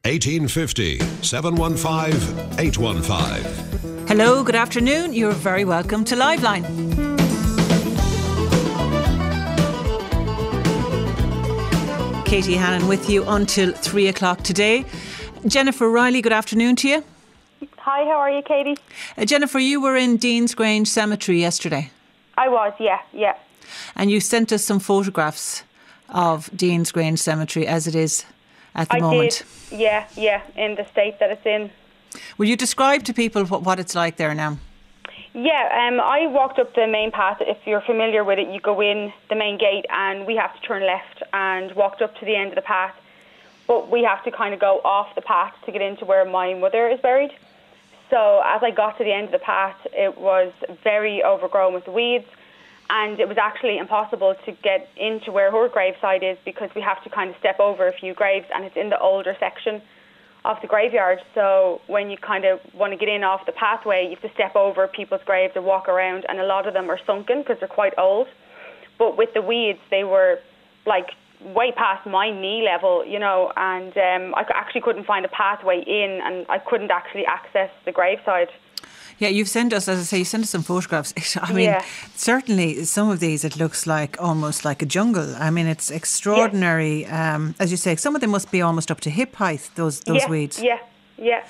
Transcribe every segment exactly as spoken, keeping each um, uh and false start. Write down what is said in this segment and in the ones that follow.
eighteen fifty, seven one five, eight one five. Hello, good afternoon. You're very welcome to Liveline. Katie Hannon with you until three o'clock today. Jennifer Riley, good afternoon to you. Hi, how are you, Katie? Uh, Jennifer, you were in Dean's Grange Cemetery yesterday. I was, yeah, yeah. And you sent us some photographs of Dean's Grange Cemetery as it is at the I moment. did, yeah, yeah, in the state that it's in. Will you describe to people what, what it's like there now? Yeah, um, I walked up the main path. If you're familiar with it, you go in the main gate and we have to turn left, and walked up to the end of the path. But we have to kind of go off the path to get into where my mother is buried. So as I got to the end of the path, it was very overgrown with weeds, and it was actually impossible to get into where her gravesite is because we have to kind of step over a few graves, and it's in the older section of the graveyard. So when you kind of want to get in off the pathway, you have to step over people's graves or walk around, and a lot of them are sunken because they're quite old. But with the weeds, they were like way past my knee level, you know, and um, I actually couldn't find a pathway in, and I couldn't actually access the graveside. Yeah, you've sent us, as I say, you sent us some photographs. I mean, yeah. certainly some of these, it looks like almost like a jungle. I mean, it's extraordinary. Yeah. Um, as you say, some of them must be almost up to hip height, those those yeah, weeds. Yeah, yeah.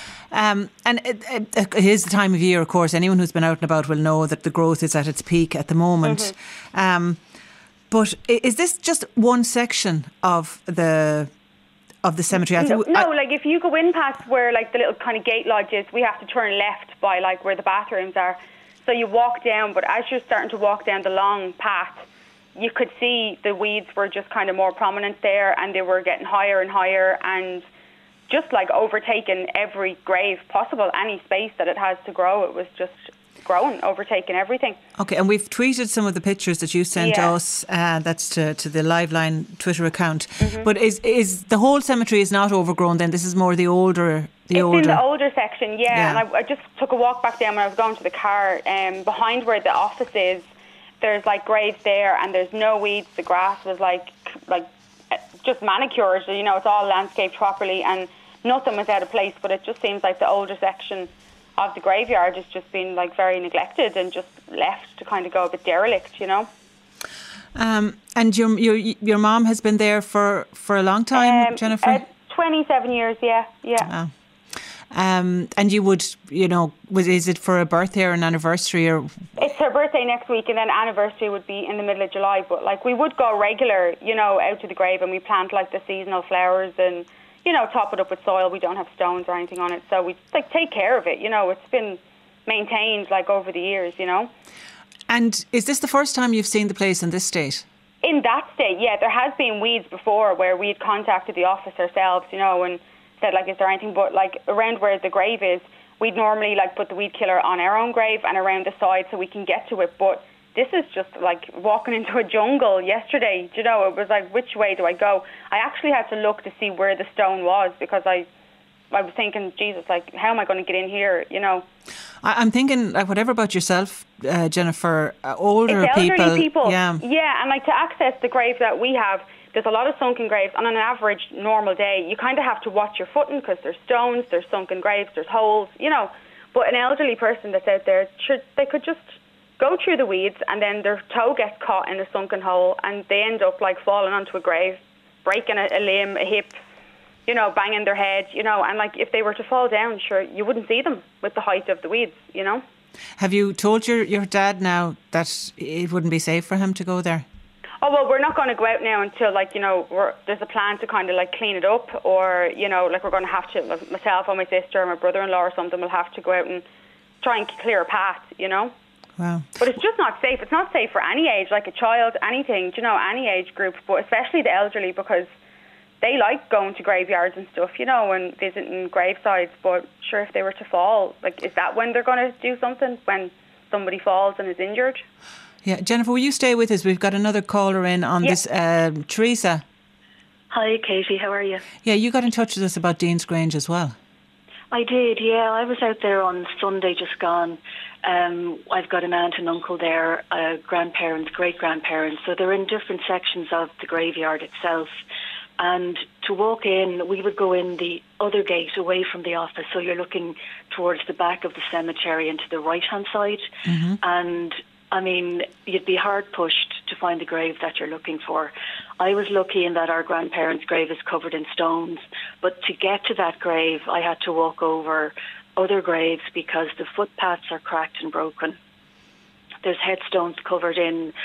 Um, and it, it, it is the time of year, of course. Anyone who's been out and about will know that the growth is at its peak at the moment. Mm-hmm. Um, but is this just one section of the of the cemetery? I no, think, no I, like if you go in past where like the little kind of gate lodge is, we have to turn left by like where the bathrooms are. So you walk down, but as you're starting to walk down the long path, you could see the weeds were just kind of more prominent there, and they were getting higher and higher, and just like overtaking every grave possible, any space that it has to grow. It was just growing, overtaking everything. Okay, and we've tweeted some of the pictures that you sent yeah. us. Uh, that's to, to the Liveline Twitter account. Mm-hmm. But is is the whole cemetery is not overgrown then? This is more the older... The it's older. in the older section, yeah. yeah. And I, I just took a walk back down when I was going to the car. Um, behind where the office is, there's like graves there, and there's no weeds. The grass was like like just manicured. You know, it's all landscaped properly, and nothing was out of place. But it just seems like the older section of the graveyard has just been like very neglected and just left to kind of go a bit derelict, you know. Um, and your your your mom has been there for, for a long time, um, Jennifer? Uh, twenty-seven years, yeah, yeah. Oh. Um, and you would, you know, was is it for a birthday or an anniversary or? It's her birthday next week, and then anniversary would be in the middle of July. But like we would go regular, you know, out to the grave, and we plant like the seasonal flowers and, you know, top it up with soil. We don't have stones or anything on it, so we like take care of it. You know, it's been maintained like over the years, you know. And is this the first time you've seen the place in this state? In that state, yeah, there has been weeds before where we had contacted the office ourselves, you know, and said like, is there anything? But like around where the grave is, we'd normally like put the weed killer on our own grave and around the side so we can get to it. But this is just like walking into a jungle yesterday. Do you know, it was like, which way do I go? I actually had to look to see where the stone was because I, I was thinking, Jesus, like, how am I going to get in here? You know. I'm thinking, like, whatever about yourself, uh, Jennifer, uh, older it's elderly people, people. Yeah. Yeah, and like to access the grave that we have, there's a lot of sunken graves. On an average normal day, you kind of have to watch your footing because there's stones, there's sunken graves, there's holes, you know. But an elderly person that's out there, should, they could just go through the weeds and then their toe gets caught in a sunken hole and they end up like falling onto a grave, breaking a, a limb, a hip, you know, banging their head, you know. And like if they were to fall down, sure, you wouldn't see them with the height of the weeds, you know. Have you told your, your dad now that it wouldn't be safe for him to go there? Oh, well, we're not going to go out now until, like, you know, we're, there's a plan to kind of, like, clean it up or, you know, like, we're going to have to, like, myself or my sister or my brother-in-law or something will have to go out and try and clear a path, you know. Wow. But it's just not safe. It's not safe for any age, like a child, anything, you know, any age group, but especially the elderly because they like going to graveyards and stuff, you know, and visiting gravesites. But sure, if they were to fall, like, is that when they're going to do something? When somebody falls and is injured? Yeah, Jennifer, will you stay with us? We've got another caller in on yeah. this. Um, Teresa. Hi, Katie. How are you? Yeah, you got in touch with us about Dean's Grange as well. I did, yeah. I was out there on Sunday just gone. Um, I've got an aunt and uncle there, uh, grandparents, great-grandparents. So they're in different sections of the graveyard itself. And to walk in, we would go in the other gate away from the office. So you're looking towards the back of the cemetery and to the right-hand side. Mm-hmm. And, I mean, you'd be hard-pushed to find the grave that you're looking for. I was lucky in that our grandparents' grave is covered in stones. But to get to that grave, I had to walk over other graves because the footpaths are cracked and broken. There's headstones covered in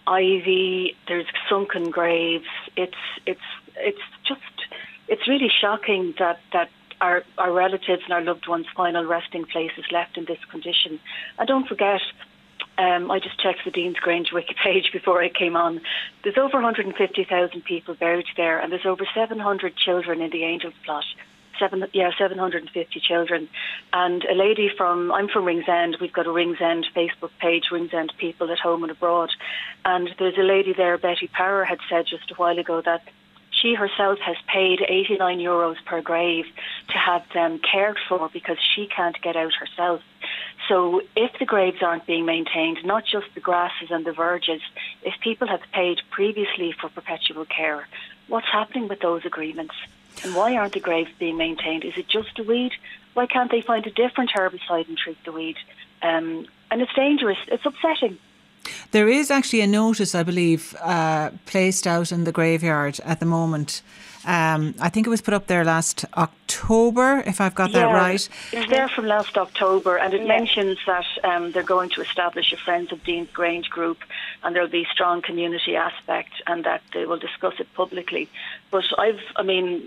ivy. There's sunken graves. It's it's it's just it's really shocking that that our our relatives and our loved ones' final resting place is left in this condition. And don't forget, um, I just checked the Dean's Grange wiki page before I came on. There's over one hundred fifty thousand people buried there, and there's over seven hundred children in the Angels plot. Seven, yeah, seven hundred fifty children. And a lady from, I'm from Ringsend, we've got a Ringsend Facebook page, Ringsend People at Home and Abroad. And there's a lady there, Betty Power, had said just a while ago that she herself has paid eighty-nine euros per grave to have them cared for because she can't get out herself. So if the graves aren't being maintained, not just the grasses and the verges, if people have paid previously for perpetual care, what's happening with those agreements? And why aren't the graves being maintained? Is it just a weed? Why can't they find a different herbicide and treat the weed? Um, and it's dangerous. It's upsetting. There is actually a notice, I believe, uh, placed out in the graveyard at the moment. Um, I think it was put up there last October, if I've got yeah, that right. It's there from last October, and it yeah. mentions that um, they're going to establish a Friends of Dean's Grange group, and there'll be strong community aspect, and that they will discuss it publicly. But I've, I mean,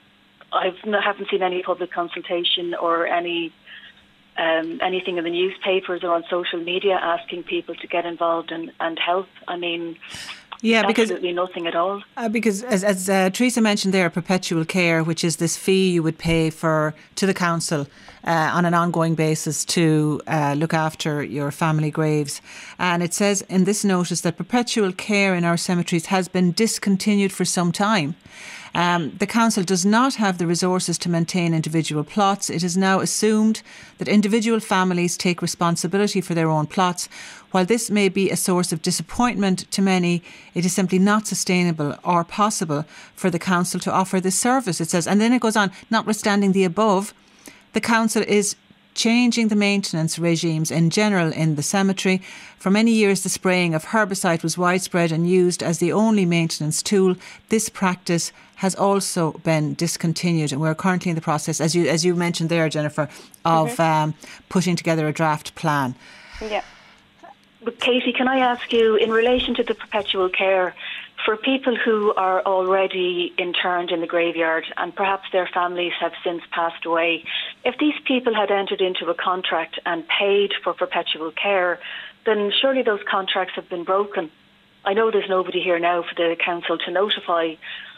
I haven't seen any public consultation or any um, anything in the newspapers or on social media asking people to get involved and, and help. I mean, yeah, because absolutely nothing at all. Uh, because as, as uh, Teresa mentioned there, perpetual care, which is this fee you would pay for to the council uh, on an ongoing basis to uh, look after your family graves. And it says in this notice that perpetual care in our cemeteries has been discontinued for some time. Um, the council does not have the resources to maintain individual plots. It is now assumed that individual families take responsibility for their own plots. While this may be a source of disappointment to many, it is simply not sustainable or possible for the council to offer this service, it says. And then it goes on, notwithstanding the above, the council is changing the maintenance regimes in general in the cemetery. For many years, the spraying of herbicide was widespread and used as the only maintenance tool. This practice has also been discontinued, and we're currently in the process, as you as you mentioned there, Jennifer, of mm-hmm. um, putting together a draft plan. Yeah. But Katie, can I ask you, in relation to the perpetual care, for people who are already interned in the graveyard and perhaps their families have since passed away, if these people had entered into a contract and paid for perpetual care, then surely those contracts have been broken. I know there's nobody here now for the council to notify,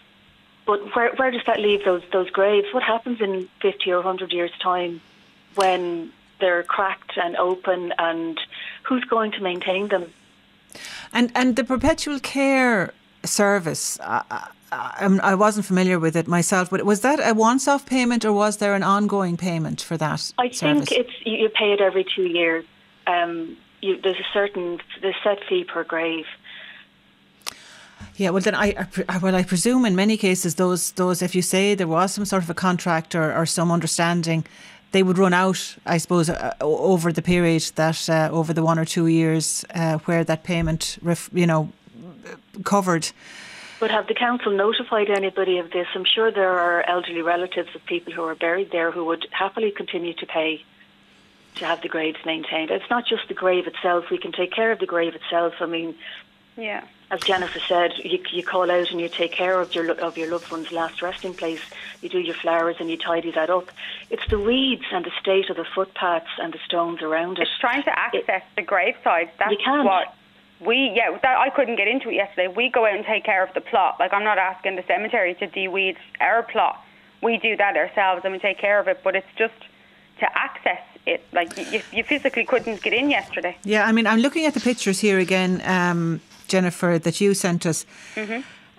but where where does that leave those those graves? What happens in fifty or one hundred years' time when they're cracked and open, and who's going to maintain them? And and the perpetual care service, I, I, I wasn't familiar with it myself, but was that a once-off payment or was there an ongoing payment for that I service? think it's you pay it every two years. Um, you, there's a certain there's set fee per grave. Yeah, well then I, I well I presume in many cases those those if you say there was some sort of a contract or, or some understanding, they would run out, I suppose, uh, over the period that uh, over the one or two years uh, where that payment, ref, you know, covered. But have the council notified anybody of this? I'm sure there are elderly relatives of people who are buried there who would happily continue to pay to have the graves maintained. It's not just the grave itself. We can take care of the grave itself. I mean, yeah. As Jennifer said, you, you call out and you take care of your of your loved one's last resting place. You do your flowers and you tidy that up. It's the weeds and the state of the footpaths and the stones around it. It's trying to access it, the graveside. That's you can't. what we, yeah, that, I couldn't get into it yesterday. We go out and take care of the plot. Like, I'm not asking the cemetery to de-weed our plot. We do that ourselves and we take care of it, but it's just to access it. Like, you, you physically couldn't get in yesterday. Yeah, I mean, I'm looking at the pictures here again, um, Jennifer, that you sent us. Mm-hmm.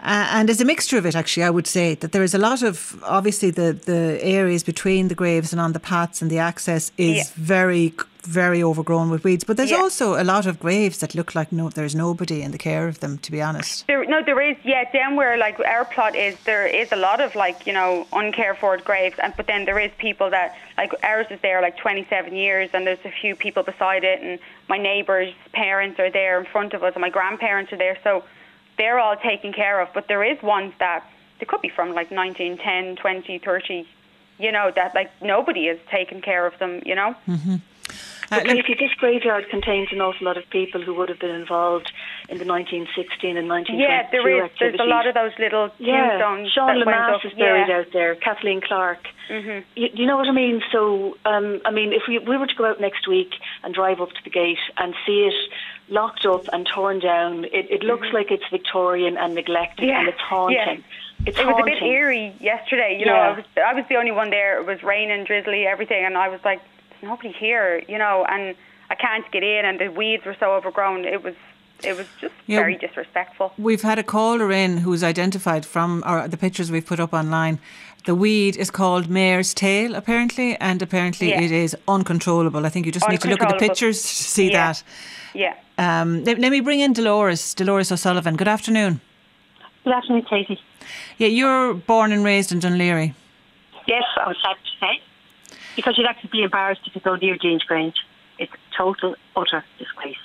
Uh, and there's a mixture of it, actually, I would say, that there is a lot of, obviously, the, the areas between the graves and on the paths and the access is Yeah. very, very overgrown with weeds. But there's Yeah. also a lot of graves that look like no, there's nobody in the care of them, to be honest. There, no, there is, yeah, down where like our plot is, there is a lot of like, you know, uncared for graves, and but then there is people that, like ours is there like twenty-seven years, and there's a few people beside it, and my neighbours' parents are there in front of us, and my grandparents are there, so they're all taken care of. But there is ones that, they could be from like nineteen ten, twenty, thirty, you know, that like nobody is taking care of them, you know. Mm-hmm. Uh, But Katie, this graveyard contains an awful lot of people who would have been involved in the nineteen sixteen and nineteen twenty-two Yeah, there is. activities. There's a lot of those little Yeah, tombstones. Sean that went Lamass up. is buried yeah. out there, Kathleen Clark. Mm-hmm. You, you know what I mean? So, um, I mean, if we, we were to go out next week and drive up to the gate and see it locked up and torn down, it, it looks Mm-hmm. like it's Victorian and neglected, Yeah, and it's haunting. yeah. It's It was haunting. a bit eerie yesterday. You know, Yeah. I was I was the only one there. It was raining, drizzly, everything, and I was like, "There's nobody here," you know, and I can't get in, and the weeds were so overgrown. It was it was just Yeah. very disrespectful. We've had a caller in who's identified from or the pictures we've put up online. The weed is called mare's tail, apparently, and apparently Yeah. it is uncontrollable. I think you just need to look at the Uncontrollable. pictures to see Yeah. that. Yeah. Um, let, let me bring in Dolores, Dolores O'Sullivan. Good afternoon. Good afternoon, Katie. Yeah, you're born and raised in Dunleary. Yes, I was sad to say. Because you'd actually be embarrassed if you go near James Grange. It's a total, utter disgrace.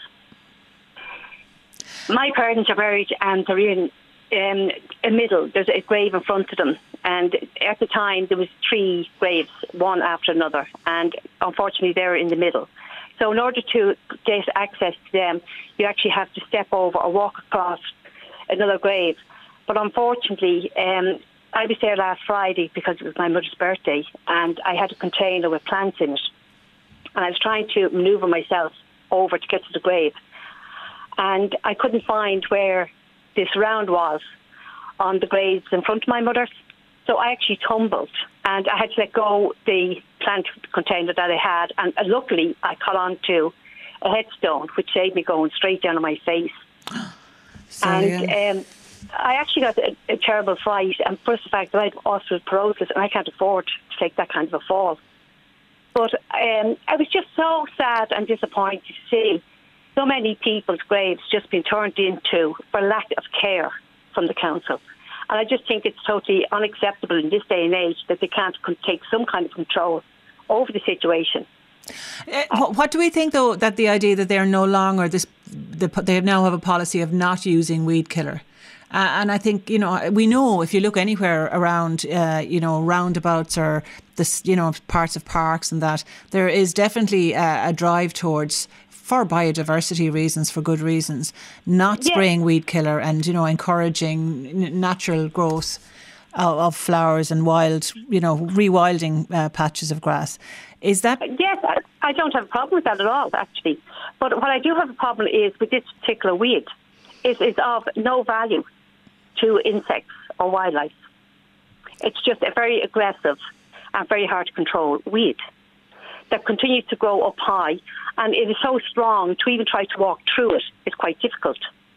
My parents are buried and they're in um, a middle. There's a grave in front of them. And at the time, there was three graves, one after another. And unfortunately, they're in the middle. So in order to get access to them, you actually have to step over or walk across another grave. But unfortunately, um, I was there last Friday because it was my mother's birthday, and I had a container with plants in it. And I was trying to manoeuvre myself over to get to the grave. And I couldn't find where this round was on the graves in front of my mother's. So I actually tumbled, and I had to let go the plant container that I had. And uh, luckily, I caught on to a headstone, which saved me going straight down on my face. Sorry, and yeah. um, I actually got a, a terrible fright, and plus the fact that I have osteoporosis, and I can't afford to take that kind of a fall. But um, I was just so sad and disappointed to see so many people's graves just being turned into for lack of care from the council. And I just think it's totally unacceptable in this day and age that they can't con- take some kind of control over the situation. Uh, what, what do we think, though, that the idea that they're no longer this, the, they now have a policy of not using weed killer? Uh, and I think, you know, we know if you look anywhere around, uh, you know, roundabouts or this, you know, parts of parks and that, there is definitely a, a drive towards, for biodiversity reasons, for good reasons, not Yeah. spraying weed killer and, you know, encouraging n- natural growth of, of flowers and wild, you know, rewilding uh, patches of grass. Is that... Yes, I, I don't have a problem with that at all, actually. But what I do have a problem is with this particular weed. It's, it's of no value to insects or wildlife. It's just a very aggressive and very hard to control weed that continues to grow up high, and it is so strong to even try to walk through it is quite difficult.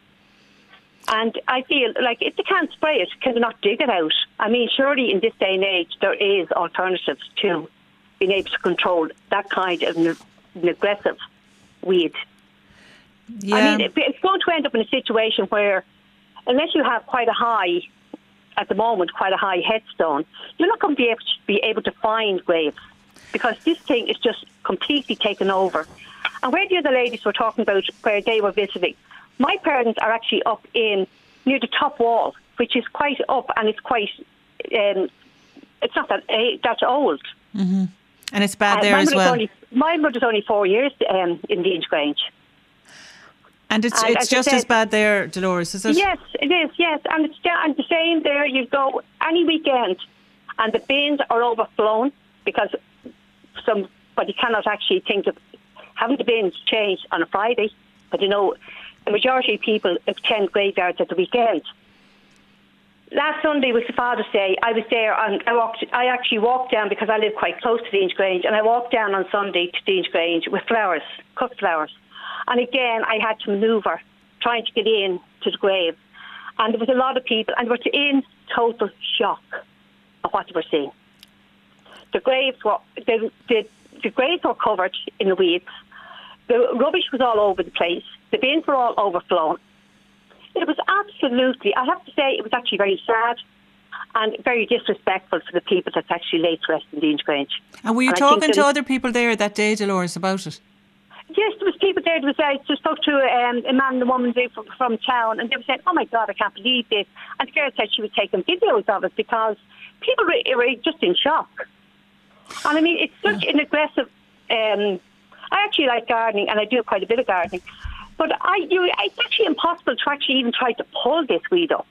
And I feel like if they can't spray it, can they not dig it out? I mean, surely in this day and age there is alternatives to being able to control that kind of an, an aggressive weed. Yeah. I mean, it- it's going to end up in a situation where, unless you have quite a high, at the moment, quite a high headstone, you're not going to be able to, be able to find graves because this thing is just completely taken over. And where the other ladies were talking about where they were visiting, my parents are actually up in near the top wall, which is quite up, and it's quite, um, it's not that eh, that old. Mm-hmm. And it's bad Uh, there my as mother's well. Only, my mother's only four years um, in Dean's Grange. And it's And it's as I just said- as bad there, Dolores, is it? Yes, it is, yes. And it's ja- and the same there. You go any weekend and the bins are overflown because somebody cannot actually think of having the bins changed on a Friday. But, you know, the majority of people attend graveyards at the weekend. Last Sunday was the Father's Day. I was there and I walked. I actually walked down because I live quite close to Dean's Grange, and I walked down on Sunday to Dean's Grange with flowers, cut flowers. And again, I had to manoeuvre, trying to get in to the grave. And there was a lot of people, and they were in total shock of what they were seeing. The graves were the, the, the graves were covered in the weeds. The rubbish was all over the place. The bins were all overflowing. It was absolutely, I have to say, it was actually very sad and very disrespectful for the people that's actually laid to rest in Dean's Grange. And were you and talking to was, other people there that day, Dolores, about it? Yes, there was people there. There was, I just spoke to um, a man and a woman from, from town, and they were saying, oh my God, I can't believe this. And the girl said she was taking videos of it because people were, were just in shock. And I mean, it's such an aggressive... Um, I actually like gardening, and I do quite a bit of gardening. But I, you, it's actually impossible to actually even try to pull this weed up.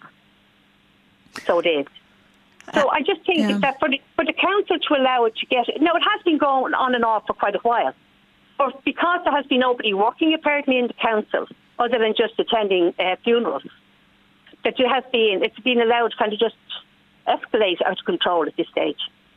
So it is. So I just think yeah. that for the, for the council to allow it to get... Now, it has been going on and off for quite a while. But because there has been nobody working apparently in the council, other than just attending uh, funerals, that there has been, it's been allowed to kind of just escalate out of control at this stage.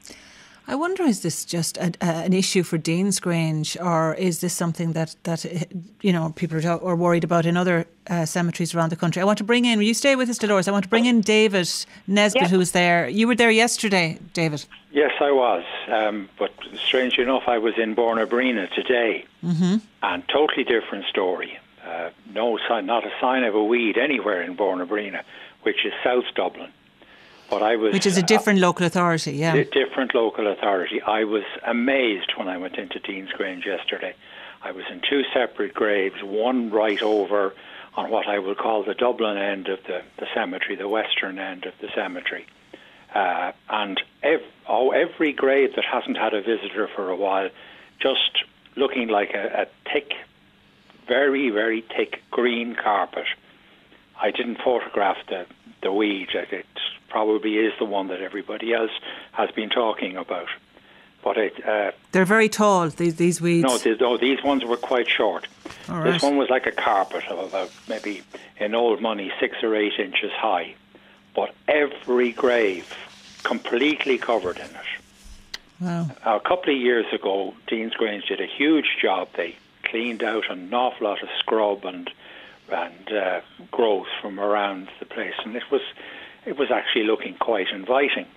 I wonder, is this just a, a, an issue for Dean's Grange, or is this something that, that you know, people are, are worried about in other uh, cemeteries around the country? I want to bring in, will you stay with us, Dolores? I want to bring in David Nesbitt, yep. who's there. You were there yesterday, David. Yes, I was. Um, but strangely enough, I was in Bornabrina today. Mm-hmm. And totally different story. Uh, no sign, not a sign of a weed anywhere in Bornabrina, which is South Dublin. But I was, Which is a different uh, local authority, yeah. A different local authority. I was amazed when I went into Dean's Grange yesterday. I was in two separate graves, one right over on what I will call the Dublin end of the, the cemetery, the western end of the cemetery. Uh, and ev- oh, every grave that hasn't had a visitor for a while, just looking like a, a thick, very, very thick green carpet. I didn't photograph the, the weed. It probably is the one that everybody else has been talking about. But it, uh, they're very tall, these these weeds. No, these, no, these ones were quite short. All this right. one was like a carpet of about maybe, in old money, six or eight inches high. But every grave completely covered in it. Wow. A couple of years ago, Dean's Grange did a huge job. They cleaned out an awful lot of scrub and and uh, growth from around the place, and it was it was actually looking quite inviting.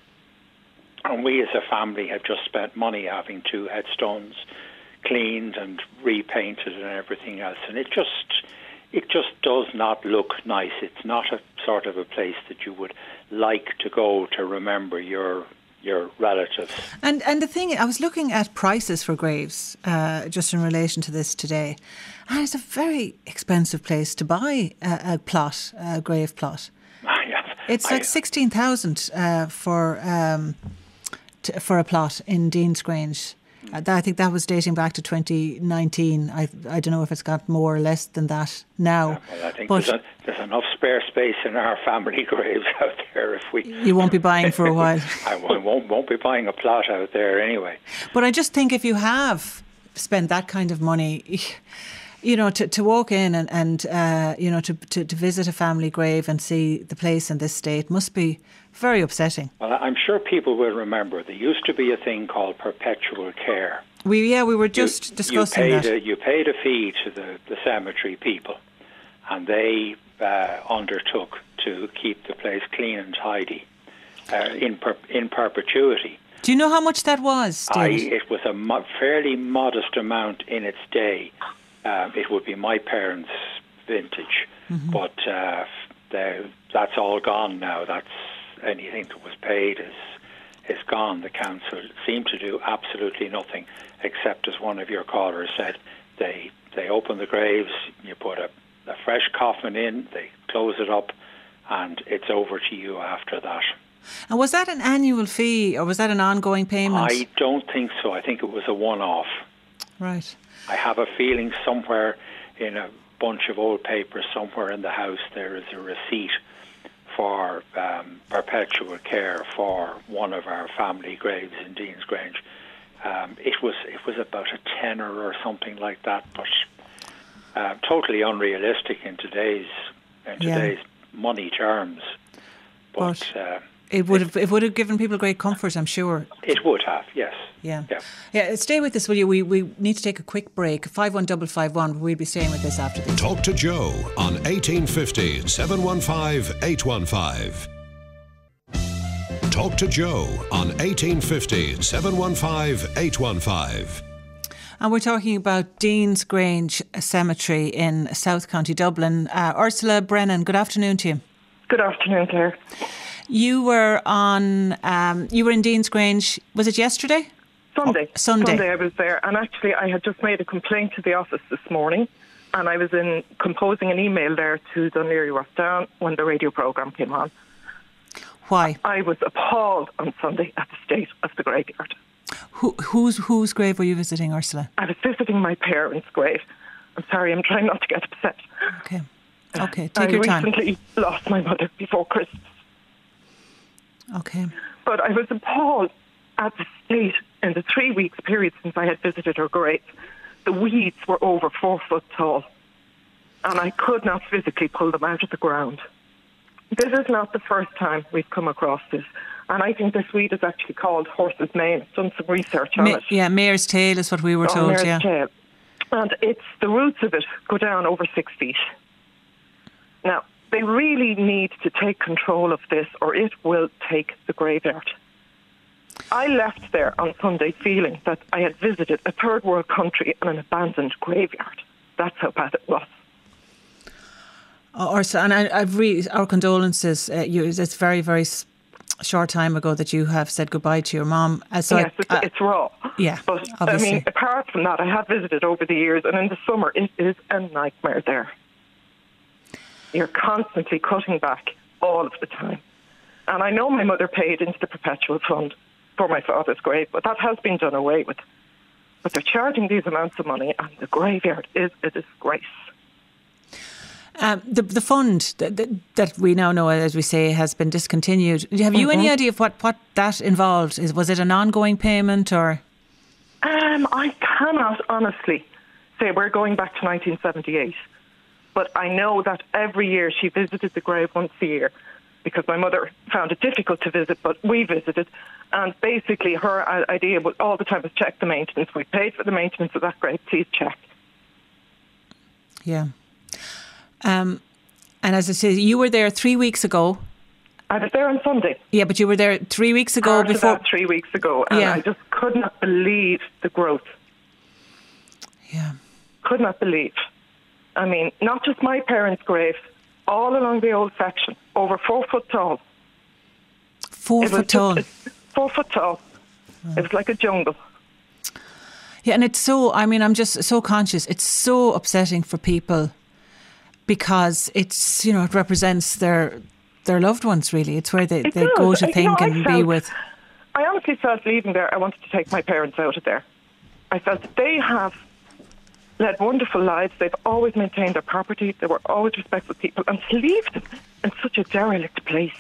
And we as a family had just spent money having two headstones cleaned and repainted and everything else, and it just it just does not look nice. It's not a sort of a place that you would like to go to remember your your relatives. And and the thing, I was looking at prices for graves uh, just in relation to this today, and it's a very expensive place to buy a, a plot, a grave plot. Yeah, it's I, like sixteen thousand uh, for um, to, for a plot in Dean's Grange. Uh, that, I think that was dating back to twenty nineteen. I I don't know if it's got more or less than that now. Yeah, well, I think but there's, a, there's enough spare space in our family graves out there. If we, you won't be buying for a while. I won't won't be buying a plot out there anyway. But I just think if you have spent that kind of money, you know, to, to walk in and, and uh, you know, to, to, to visit a family grave and see the place in this state must be very upsetting. Well, I'm sure people will remember there used to be a thing called perpetual care. We yeah, we were just you, discussing you paid that. A, you paid a fee to the, the cemetery people, and they uh, undertook to keep the place clean and tidy uh, in per, in perpetuity. Do you know how much that was, I, David? it was a mo- fairly modest amount in its day. Um, it would be my parents' vintage, mm-hmm. but uh, that's all gone now. That's anything that was paid is is gone. The council seem to do absolutely nothing, except, as one of your callers said, they they open the graves, you put a, a fresh coffin in, they close it up, and it's over to you after that. And was that an annual fee, or was that an ongoing payment? I don't think so. I think it was a one-off. Right. I have a feeling somewhere in a bunch of old papers, somewhere in the house, there is a receipt for um, perpetual care for one of our family graves in Dean's Grange. Um, it was it was about a tenner or something like that, but uh, totally unrealistic in today's in today's yeah. money terms. But, but uh, it would have it would have given people great comfort, I'm sure. It would have, yes. Yeah. Yeah. Yeah. Stay with us, will you? We we need to take a quick break. five one five five one. We'll be staying with this after this. Talk to Joe on eighteen fifty, seven one five, eight one five. Talk to Joe on eighteen fifty, seven one five, eight one five. And we're talking about Dean's Grange Cemetery in South County Dublin. Uh, Ursula Brennan, good afternoon to you. Good afternoon, Claire. You were on. Um, you were in Dean's Grange. Was it yesterday? Sunday. Oh, Sunday. Sunday I was there, and actually I had just made a complaint to the office this morning, and I was in composing an email there to Dún Laoghaire-Rathdown when the radio programme came on. Why? I was appalled on Sunday at the state of the graveyard. Who, whose whose grave were you visiting, Ursula? I was visiting my parents' grave. I'm sorry, I'm trying not to get upset. Okay. Okay, take I your time. I recently lost my mother before Christmas. Okay. But I was appalled at the state in the three weeks period since I had visited her grave. The weeds were over four foot tall, and I could not physically pull them out of the ground. This is not the first time we've come across this. And I think this weed is actually called horse's mane. I've done some research on Ma- it. Yeah, mare's tail is what we were Oh, told, mare's yeah. tail. And it's the roots of it go down over six feet. Now, they really need to take control of this or it will take the graveyard. I left there on Sunday feeling that I had visited a third world country and an abandoned graveyard. That's how bad it was. Oh, Ursula, and I, I've really, our condolences. Uh, you, it's very, very short time ago that you have said goodbye to your mom. Uh, so yes, I, it's, uh, it's raw. Yeah, But, obviously. I mean, apart from that, I have visited over the years, and in the summer, it is a nightmare there. You're constantly cutting back all of the time. And I know my mother paid into the perpetual fund for my father's grave, but that has been done away with. But they're charging these amounts of money, and the graveyard is a disgrace. Um, the the fund that, that, that we now know, as we say, has been discontinued. Have you Mm-hmm. any idea of what, what that involved? Is Was it an ongoing payment or? Um, I cannot honestly say. We're going back to nineteen seventy-eight. But I know that every year she visited the grave once a year because my mother found it difficult to visit, but we visited. And basically her idea was all the time was check the maintenance. We paid for the maintenance of that grave, please check. Yeah. Um, and as I say, you were there three weeks ago. I was there on Sunday. Yeah, but you were there three weeks ago After before. that, three weeks ago. And Yeah. I just could not believe the growth. Yeah. Could not believe. I mean, not just my parents' grave, all along the old section, over four foot tall. Four It was foot tall. just- four foot tall. It was like a jungle. Yeah, and it's so, I mean, I'm just so conscious. It's so upsetting for people because it's, you know, it represents their their loved ones, really. It's where they, It they does. go to You think know, I and be felt- with. I honestly felt leaving there, I wanted to take my parents out of there. I felt that they have led wonderful lives. They've always maintained their property. They were always respectful people. And to leave them in such a derelict place,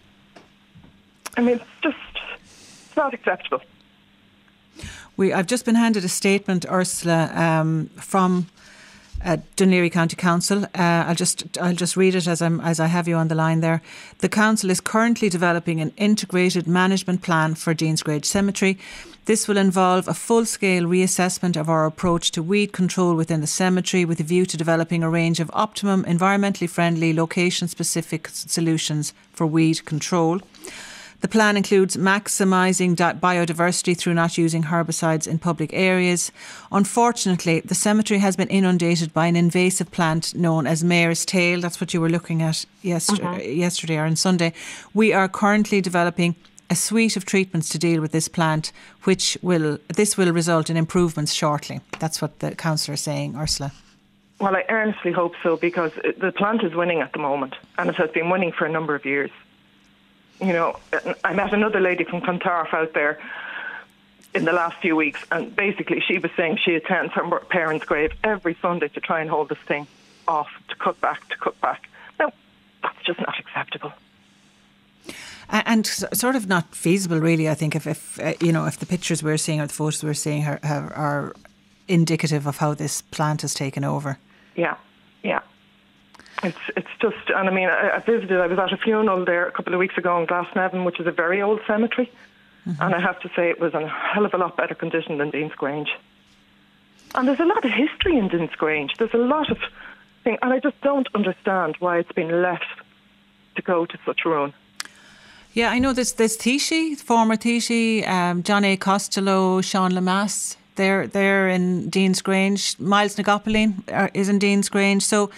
I mean, it's just, it's not acceptable. We, I've just been handed a statement, Ursula, um, from uh, Dún Laoghaire County Council. Uh, I'll just I'll just read it as I'm as I have you on the line there. The council is currently developing an integrated management plan for Dean's Grange Cemetery. This will involve a full-scale reassessment of our approach to weed control within the cemetery, with a view to developing a range of optimum, environmentally friendly, location-specific solutions for weed control. The plan includes maximising biodiversity through not using herbicides in public areas. Unfortunately, the cemetery has been inundated by an invasive plant known as mare's tail. That's what you were looking at yesterday, mm-hmm. yesterday or on Sunday. We are currently developing a suite of treatments to deal with this plant, which will this will result in improvements shortly. That's what the councillor is saying, Ursula. Well, I earnestly hope so, because the plant is winning at the moment, and it has been winning for a number of years. You know, I met another lady from Clontarf out there in the last few weeks, and basically she was saying she attends her parents' grave every Sunday to try and hold this thing off, to cut back, to cut back. Now, that's just not acceptable. And sort of not feasible, really, I think, if, if uh, you know, if the pictures we're seeing or the photos we're seeing are, are, are indicative of how this plant has taken over. Yeah, yeah. It's it's just, and I mean, I, I visited, I was at a funeral there a couple of weeks ago in Glasnevin, which is a very old cemetery, mm-hmm. and I have to say it was in a hell of a lot better condition than Dean's Grange. And there's a lot of history in Dean's Grange. There's a lot of things, and I just don't understand why it's been left to go to such ruin. Yeah, I know there's, there's Taoiseach, former Taoiseach, um, John A. Costello, Sean Lamass, they're, they're in Dean's Grange. Miles Nagopoline is in Dean's Grange. So,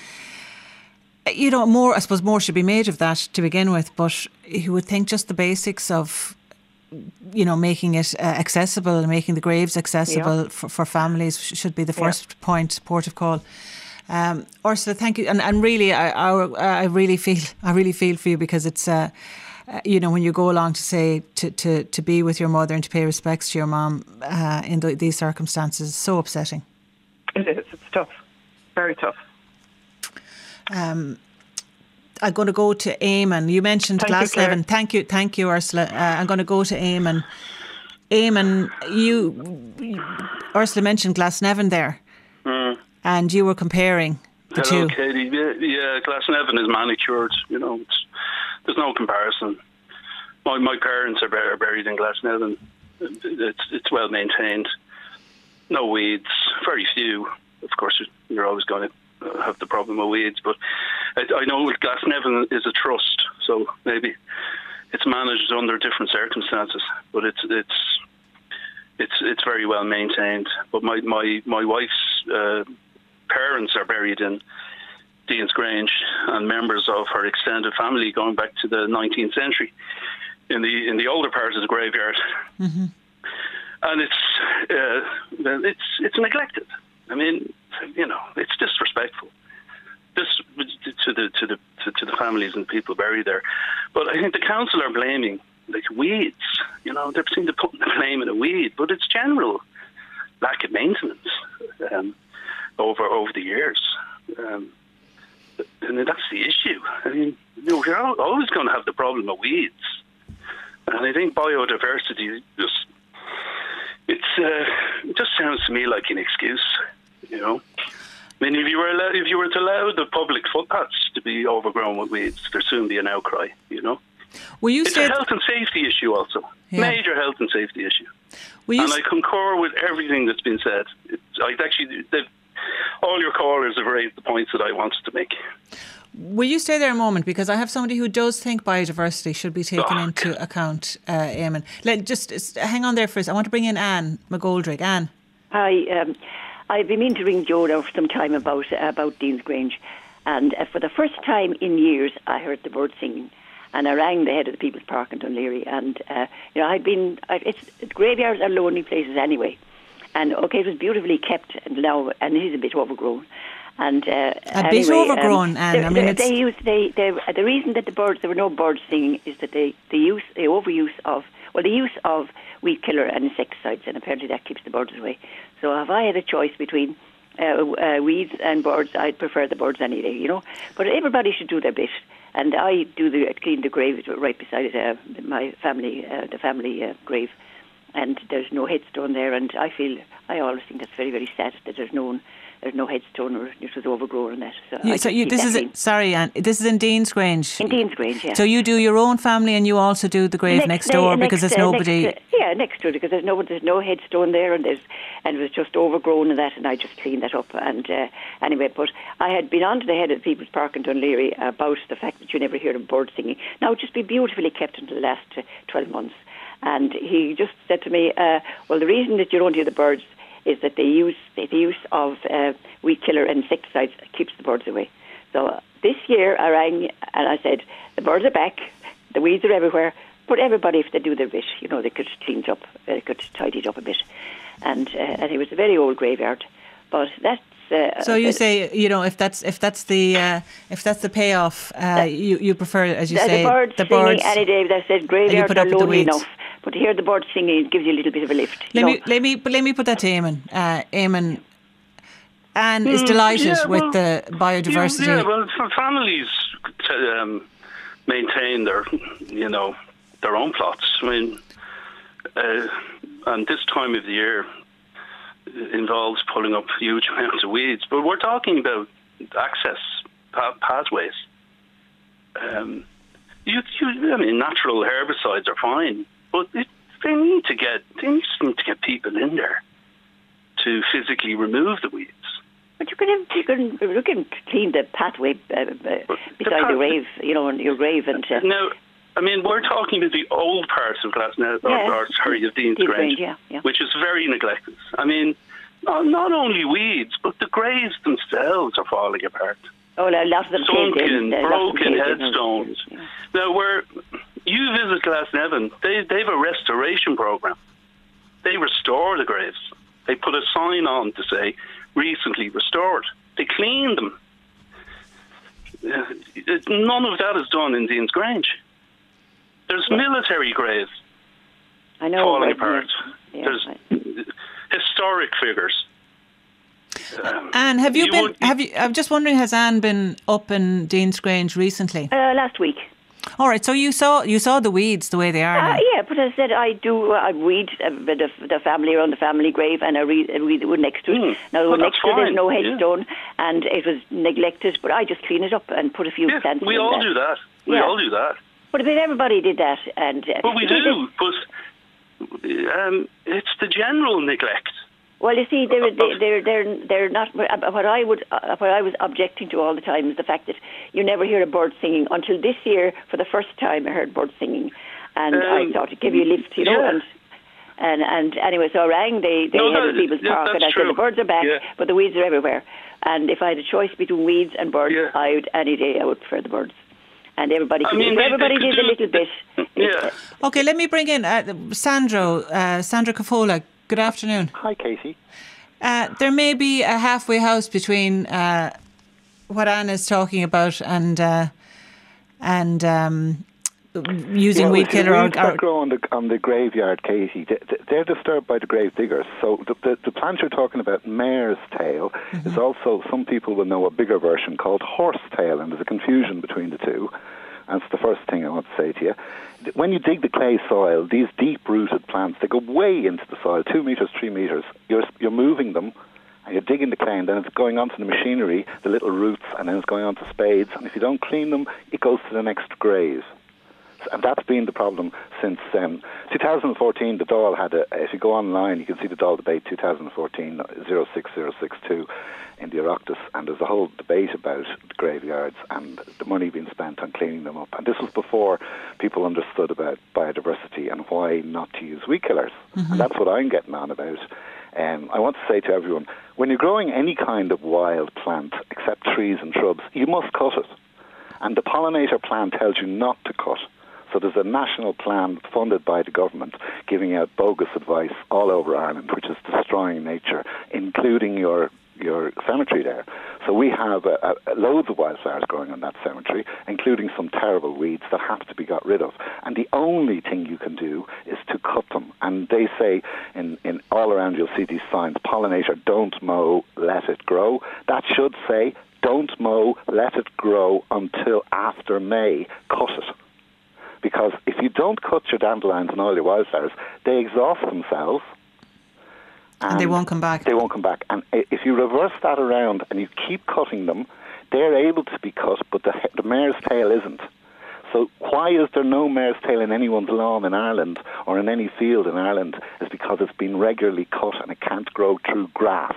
you know, more, I suppose more should be made of that to begin with, but you would think just the basics of, you know, making it uh, accessible and making the graves accessible yeah. for, for families should be the first yeah. point, port of call. Um, Ursula, thank you, and, and really, I, I, I really feel, I really feel for you because it's, uh, uh, you know, when you go along to say to, to, to be with your mother and to pay respects to your mum uh, in the, these circumstances, is so upsetting. It is. It's tough, very tough. Um, I'm going to go to Eamon. You mentioned Glasnevin. Thank you, thank you, Ursula. Uh, I'm going to go to Eamon. Eamon, you, Ursula mentioned Glasnevin there, mm. and you were comparing the Hello, two. Katie. Yeah, yeah, Glasnevin is manicured. You know, it's, there's no comparison. My my parents are buried, are buried in Glasnevin. It's it's well maintained. No weeds, very few. Of course, you're always going to have the problem of weeds, but I, I know Glasnevin is a trust, so maybe it's managed under different circumstances, but it's it's it's it's very well maintained. But my my my wife's uh, parents are buried in Dean's Grange, and members of her extended family going back to the nineteenth century in the in the older part of the graveyard, mm-hmm. and it's uh, it's it's neglected. I mean, you know, it's disrespectful. This to the to the to, to the families and people buried there. But I think the council are blaming like weeds. You know, they seem to put the blame in a weed, but it's general lack of maintenance um, over over the years, um, and that's the issue. I mean, you know, you're always going to have the problem of weeds, and I think biodiversity just it's uh, it just sounds to me like an excuse. You know, I mean, if you were allowed, if you were to allow the public footpaths to be overgrown with weeds, there'd soon be an outcry. You know, Will you it's say a health and safety issue also, yeah. major health and safety issue. Will you and I concur with everything that's been said. It's, I actually, all your callers have raised the points that I wanted to make. Will you stay there a moment, because I have somebody who does think biodiversity should be taken oh, into God. account, uh, Eamon. Let just, just hang on there for a second. I want to bring in Anne McGoldrick. Anne. Hi. Um, I've been meaning to ring Joe now for some time about uh, about Dean's Grange, and uh, for the first time in years, I heard the birds singing, and I rang the head of the People's Park in Dunleary, and uh, you know, I'd been. I've, it's graveyards are lonely places anyway, and okay, it was beautifully kept, and now and it is a bit overgrown, and uh, a anyway, bit overgrown, um, Anne. They, I mean, they, it's... they use they, they the reason that the birds there were no birds singing is that they the use the overuse of well the use of weed killer and insecticides, and apparently that keeps the birds away. So if I had a choice between uh, uh, weeds and birds, I'd prefer the birds any day, you know. But everybody should do their bit, and I do the clean the grave right beside uh, my family, uh, the family uh, grave, and there's no headstone there. And I feel I always think that's very very sad that there's no there's no headstone or it was overgrown and that. So, you, so you, this is a, sorry, Anne. This is in Dean's Grange. In Dean's Grange, yeah. So you do your own family, and you also do the grave next, next door next, because there's uh, nobody. Next, uh, yeah, next door because there's no there's no headstone there, and there's and it was just overgrown and that, and I just cleaned that up. And uh, anyway, but I had been on to the head of the People's Park in Dunleary about the fact that you never hear of birds singing. Now it's just been beautifully kept until the last uh, twelve months, and he just said to me, uh, "Well, the reason that you don't hear the birds is that they use the use of uh, weed killer and insecticides keeps the birds away." So uh, this year I rang and I said, the birds are back, the weeds are everywhere, but everybody, if they do their bit, you know, they could clean it up, they could tidy it up a bit. And uh, and it was a very old graveyard, but that's. Uh, so you uh, say, you know, if that's if that's the uh, if that's the payoff, uh, that, you you prefer, as you the, say, the birds the singing birds. Any day that said graveyards are lonely enough. But to hear the birds singing, it gives you a little bit of a lift. Let know? me let me but let me put that to Eamon. Uh, Eamon, Anne is delighted yeah, well, with the biodiversity. Yeah, yeah well, families um, maintain their, you know, their own plots. I mean, uh, and this time of the year involves pulling up huge amounts of weeds. But we're talking about access pa- pathways. Um, you, you, I mean, natural herbicides are fine, but it, they need to get they just need to get people in there to physically remove the weeds. But you can you can you can clean the pathway uh, uh, beside the, path- the grave, you know, on your grave and. Uh, no, I mean we're talking about the old parts of Glasnevin, or, yeah. or sorry, of Dean's Grange, yeah, yeah. which is very neglected. I mean, not, not only weeds, but the graves themselves are falling apart. Oh, a lot of them sunken, in, broken in, headstones. Yeah. Now, where you visit Glasnevin, they they have a restoration program. They restore the graves. They put a sign on to say recently restored. They clean them. Uh, it, none of that is done in Dean's Grange. There's yeah. military graves I know, falling right, apart. Yeah, There's right. historic figures. Um, Anne, have you, you been? Would, have you? I'm just wondering, has Anne been up in Dean's Grange recently? Uh, last week. All right, so you saw you saw the weeds the way they are. Uh, now. Yeah, but as I said, I do. Uh, I weed a bit of the family around the family grave, and I read, I read the wood next to it. Mm. Now, the well, wood next to it, there's no headstone, yeah. and it was neglected. But I just clean it up and put a few yeah, plants. We in all there. do that. We yeah. all do that. But if everybody did that, and uh, well, we do, but um, it's the general neglect. Well, you see, they're they're they're they're not. What I would, uh, what I was objecting to all the time is the fact that you never hear a bird singing. Until this year, for the first time, I heard birds singing, and um, I thought it'd give you a lift, you know. Yeah. And and and anyway, so I rang the the no, head that, of People's yeah, Park, and I true. said the birds are back, yeah. but the weeds are everywhere. And if I had a choice between weeds and birds, yeah. I would any day I would prefer the birds. And everybody, I could, mean, if they, everybody they did do, a little bit. Yeah. Okay, let me bring in uh, Sandro, uh, Sandra Cafola. Good afternoon. Hi, Katie. Uh, there may be a halfway house between uh, what Anne is talking about and uh, and um, using yeah, weed killer. Weeds or, that grow on the on the graveyard, Katie. They're disturbed by the grave diggers. So the the, the plant you're talking about, mare's tail, mm-hmm. is also, some people will know a bigger version called horse tail, and there's a confusion between the two. That's the first thing I want to say to you. When you dig the clay soil, these deep-rooted plants, they go way into the soil, two metres, three metres. You're, you're moving them, and you're digging the clay, and then it's going onto the machinery, the little roots, and then it's going onto spades. And if you don't clean them, it goes to the next grave. And that's been the problem since um, two thousand fourteen. The Dáil had a, if you go online, you can see the Dáil debate twenty fourteen oh six oh six two in the Oireachtas, and there's a whole debate about the graveyards and the money being spent on cleaning them up. And this was before people understood about biodiversity and why not to use weed killers. Mm-hmm. And that's what I'm getting on about. Um, I want to say to everyone, when you're growing any kind of wild plant, except trees and shrubs, you must cut it. And the pollinator plan tells you not to cut. So there's a national plan funded by the government giving out bogus advice all over Ireland, which is destroying nature, including your your cemetery there. So we have uh, uh, loads of wildflowers growing on that cemetery, including some terrible weeds that have to be got rid of. And the only thing you can do is to cut them. And they say, in, in all around you'll see these signs, pollinator, don't mow, let it grow. That should say, don't mow, let it grow until after May, cut it. Because if you don't cut your dandelions and all your wildflowers, they exhaust themselves. And, and they won't come back. They won't come back. And if you reverse that around and you keep cutting them, they're able to be cut, but the, the mare's tail isn't. So why is there no mare's tail in anyone's lawn in Ireland or in any field in Ireland? Is because it's been regularly cut and it can't grow through grass.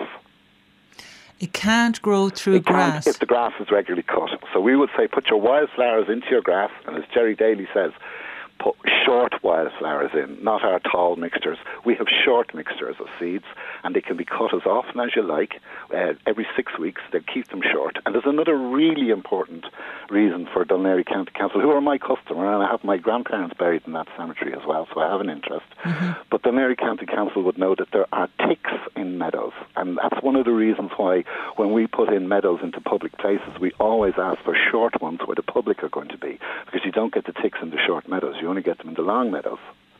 It can't grow through it grass? If the grass is regularly cut. So we would say put your wildflowers into your grass, and as Jerry Daly says, put short wildflowers in, not our tall mixtures. We have short mixtures of seeds, and they can be cut as often as you like. Uh, every six weeks, they keep them short. And there's another really important reason for Dún Laoghaire County Council, who are my customer, and I have my grandparents buried in that cemetery as well, so I have an interest. Mm-hmm. But Dún Laoghaire County Council would know that there are ticks in meadows, and that's one of the reasons why when we put in meadows into public places, we always ask for short ones where the public are going to be, because you don't get the ticks in the short meadows. You only get them in the long meadows.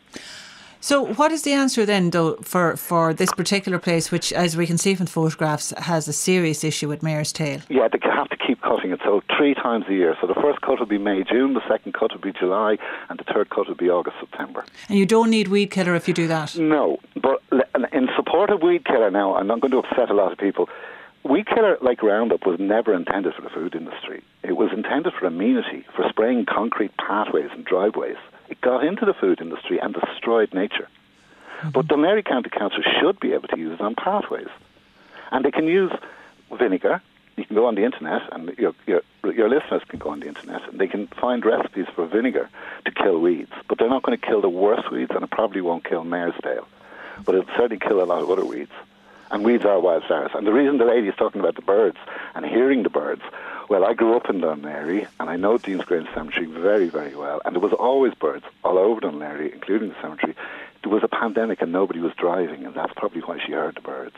So what is the answer then, though, for, for this particular place, which, as we can see from the photographs, has a serious issue with mare's tail? Yeah, they have to keep cutting it, so three times a year. So the first cut will be May, June, the second cut will be July, and the third cut will be August, September. And you don't need weed killer if you do that? No, but in support of weed killer now, I'm not going to upset a lot of people, weed killer like Roundup was never intended for the food industry. It was intended for amenity, for spraying concrete pathways and driveways. It got into the food industry and destroyed nature. Mm-hmm. But Dún Laoghaire County Council should be able to use it on pathways. And they can use vinegar. You can go on the internet, and your, your, your listeners can go on the internet, and they can find recipes for vinegar to kill weeds. But they're not going to kill the worst weeds, and it probably won't kill mare's tail. But it'll certainly kill a lot of other weeds. And weeds are wildflowers. And the reason the lady is talking about the birds and hearing the birds, well, I grew up in Dún Laoghaire, and I know Dean's Grange Cemetery very, very well. And there was always birds all over Dún Laoghaire, including the cemetery. There was a pandemic, and nobody was driving, and that's probably why she heard the birds.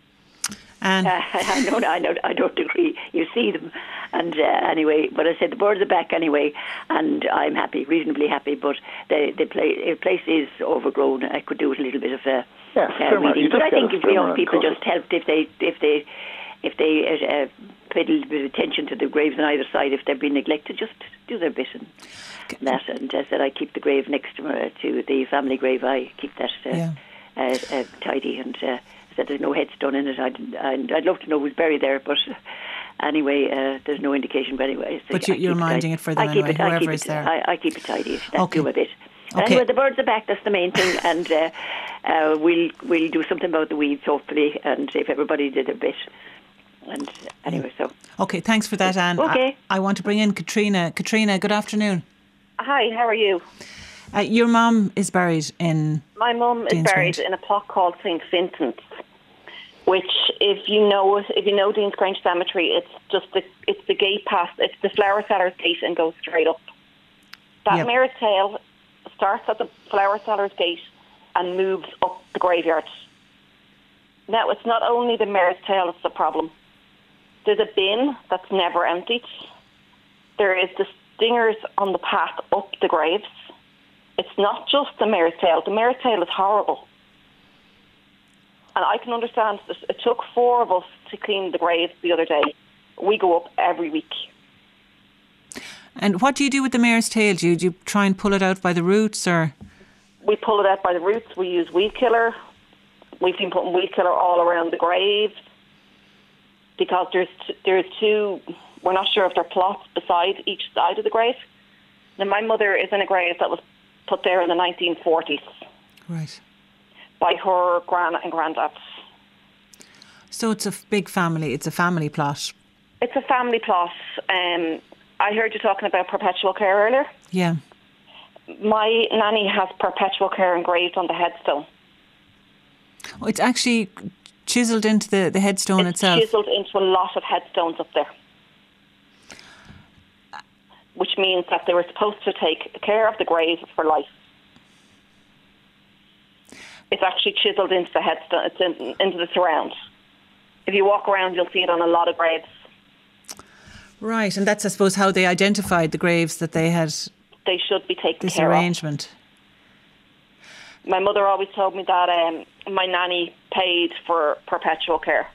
And uh, I don't, I don't, I don't agree. You see them, and uh, anyway. But I said the birds are back anyway, and I'm happy, reasonably happy. But the the place, the place is overgrown. I could do with a little bit of uh, yes, uh, weeding. But I think if you know people just helped, if they if they if they uh, paid a little bit of attention to the graves on either side, if they've been neglected, just do their bit and that. And as I said, I keep the grave next to uh, to the family grave. I keep that uh, yeah. uh, uh, tidy and. Uh, that there's no headstone in it. I'd, I'd, I'd love to know who's buried there, but anyway, uh, there's no indication. But anyway, so but you, you're minding it for them I keep anyway, it, whoever I keep is it, there. I, I keep it tidy. That's okay. do my bit. Okay. Anyway, the birds are back. That's the main thing, and uh, uh, we'll we'll do something about the weeds, hopefully, and if everybody did a bit. And anyway, so okay, thanks for that, Anne. Okay, I, I want to bring in Katrina. Katrina, good afternoon. Hi, how are you? Uh, your mum is buried in. My mum is Dean's buried Grange. in a plot called Saint Vincent's, which, if you know, if you know Dean's Grange Cemetery, it's just the it's the gate past, it's the flower seller's gate and goes straight up. That Yep. mare's tail starts at the flower seller's gate and moves up the graveyard. Now, it's not only the mare's tail that's the problem. There's a bin that's never emptied. There is the stingers on the path up the graves. It's not just the mare's tail. The mare's tail is horrible. And I can understand that it took four of us to clean the graves the other day. We go up every week. And what do you do with the mare's tail? Do you, do you try and pull it out by the roots, or? We pull it out by the roots. We use weed killer. We've been putting weed killer all around the graves because there's t- there's two. We're not sure if they're plots beside each side of the grave. Now, my mother is in a grave that was put there in the nineteen forties. Right. By her gran and granddad. So it's a big family. It's a family plot. It's a family plot. Um, I heard you talking about perpetual care earlier. Yeah. My nanny has perpetual care engraved on the headstone. Oh, it's actually chiselled into the, the headstone it's itself. Chiselled into a lot of headstones up there. Which means that they were supposed to take care of the grave for life. It's actually chiselled into the headstone, it's in, into the surround. If you walk around, you'll see it on a lot of graves. Right, and that's, I suppose, how they identified the graves that they had. They should be taken this care arrangement. of. My mother always told me that um, my nanny paid for perpetual care,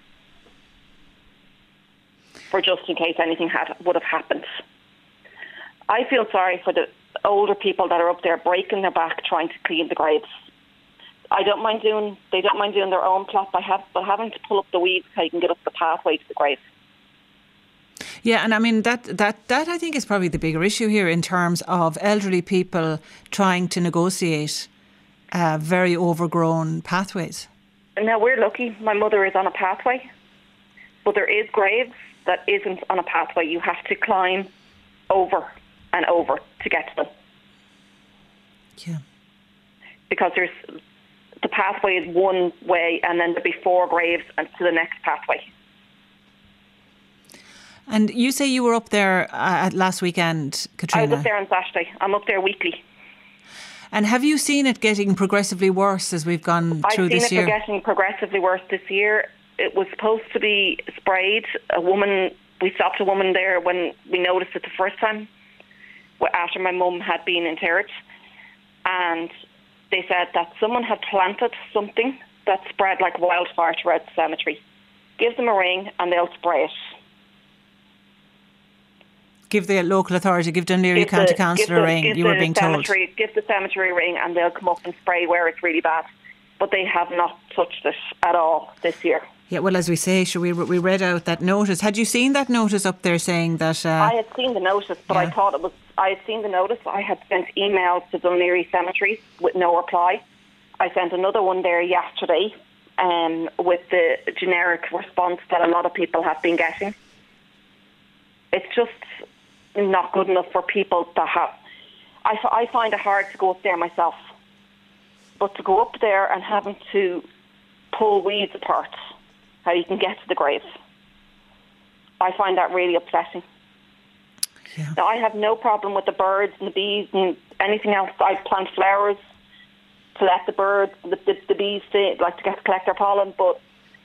for just in case anything had would have happened. I feel sorry for the older people that are up there breaking their back trying to clean the graves. I don't mind doing. They don't mind doing their own plot by have, but having to pull up the weeds so you can get up the pathway to the grave. Yeah, and I mean that that that I think is probably the bigger issue here in terms of elderly people trying to negotiate uh, very overgrown pathways. And now we're lucky. My mother is on a pathway, but there is graves that isn't on a pathway. You have to climb over and over to get to them. Yeah. Because there's the pathway is one way, and then there'll be four graves and to the next pathway. And you say you were up there uh, last weekend, Katrina. I was up there on Saturday. I'm up there weekly. And have you seen it getting progressively worse as we've gone through this year? I've seen it getting progressively worse this year. It was supposed to be sprayed. A woman, we stopped a woman there when we noticed it the first time, after my mum had been interred. And they said that someone had planted something that spread like wildfire throughout the cemetery. Give them a ring and they'll spray it. Give the local authority, give Dún Laoghaire County Council a ring, you were being told. Give the cemetery a ring and they'll come up and spray where it's really bad. But they have not touched it at all this year. Yeah, well, as we say, sure, we we read out that notice. Had you seen that notice up there saying that? Uh, I had seen the notice, but yeah. I thought it was. I had seen the notice. I had sent emails to Dún Laoghaire Cemetery with no reply. I sent another one there yesterday, um, with the generic response that a lot of people have been getting. It's just not good enough for people to have. I, I find it hard to go up there myself, but to go up there and having to pull weeds apart, how you can get to the grave, I find that really upsetting. Yeah. Now, I have no problem with the birds and the bees and anything else. I plant flowers to let the birds, the, the, the bees, stay, like to get to collect their pollen, but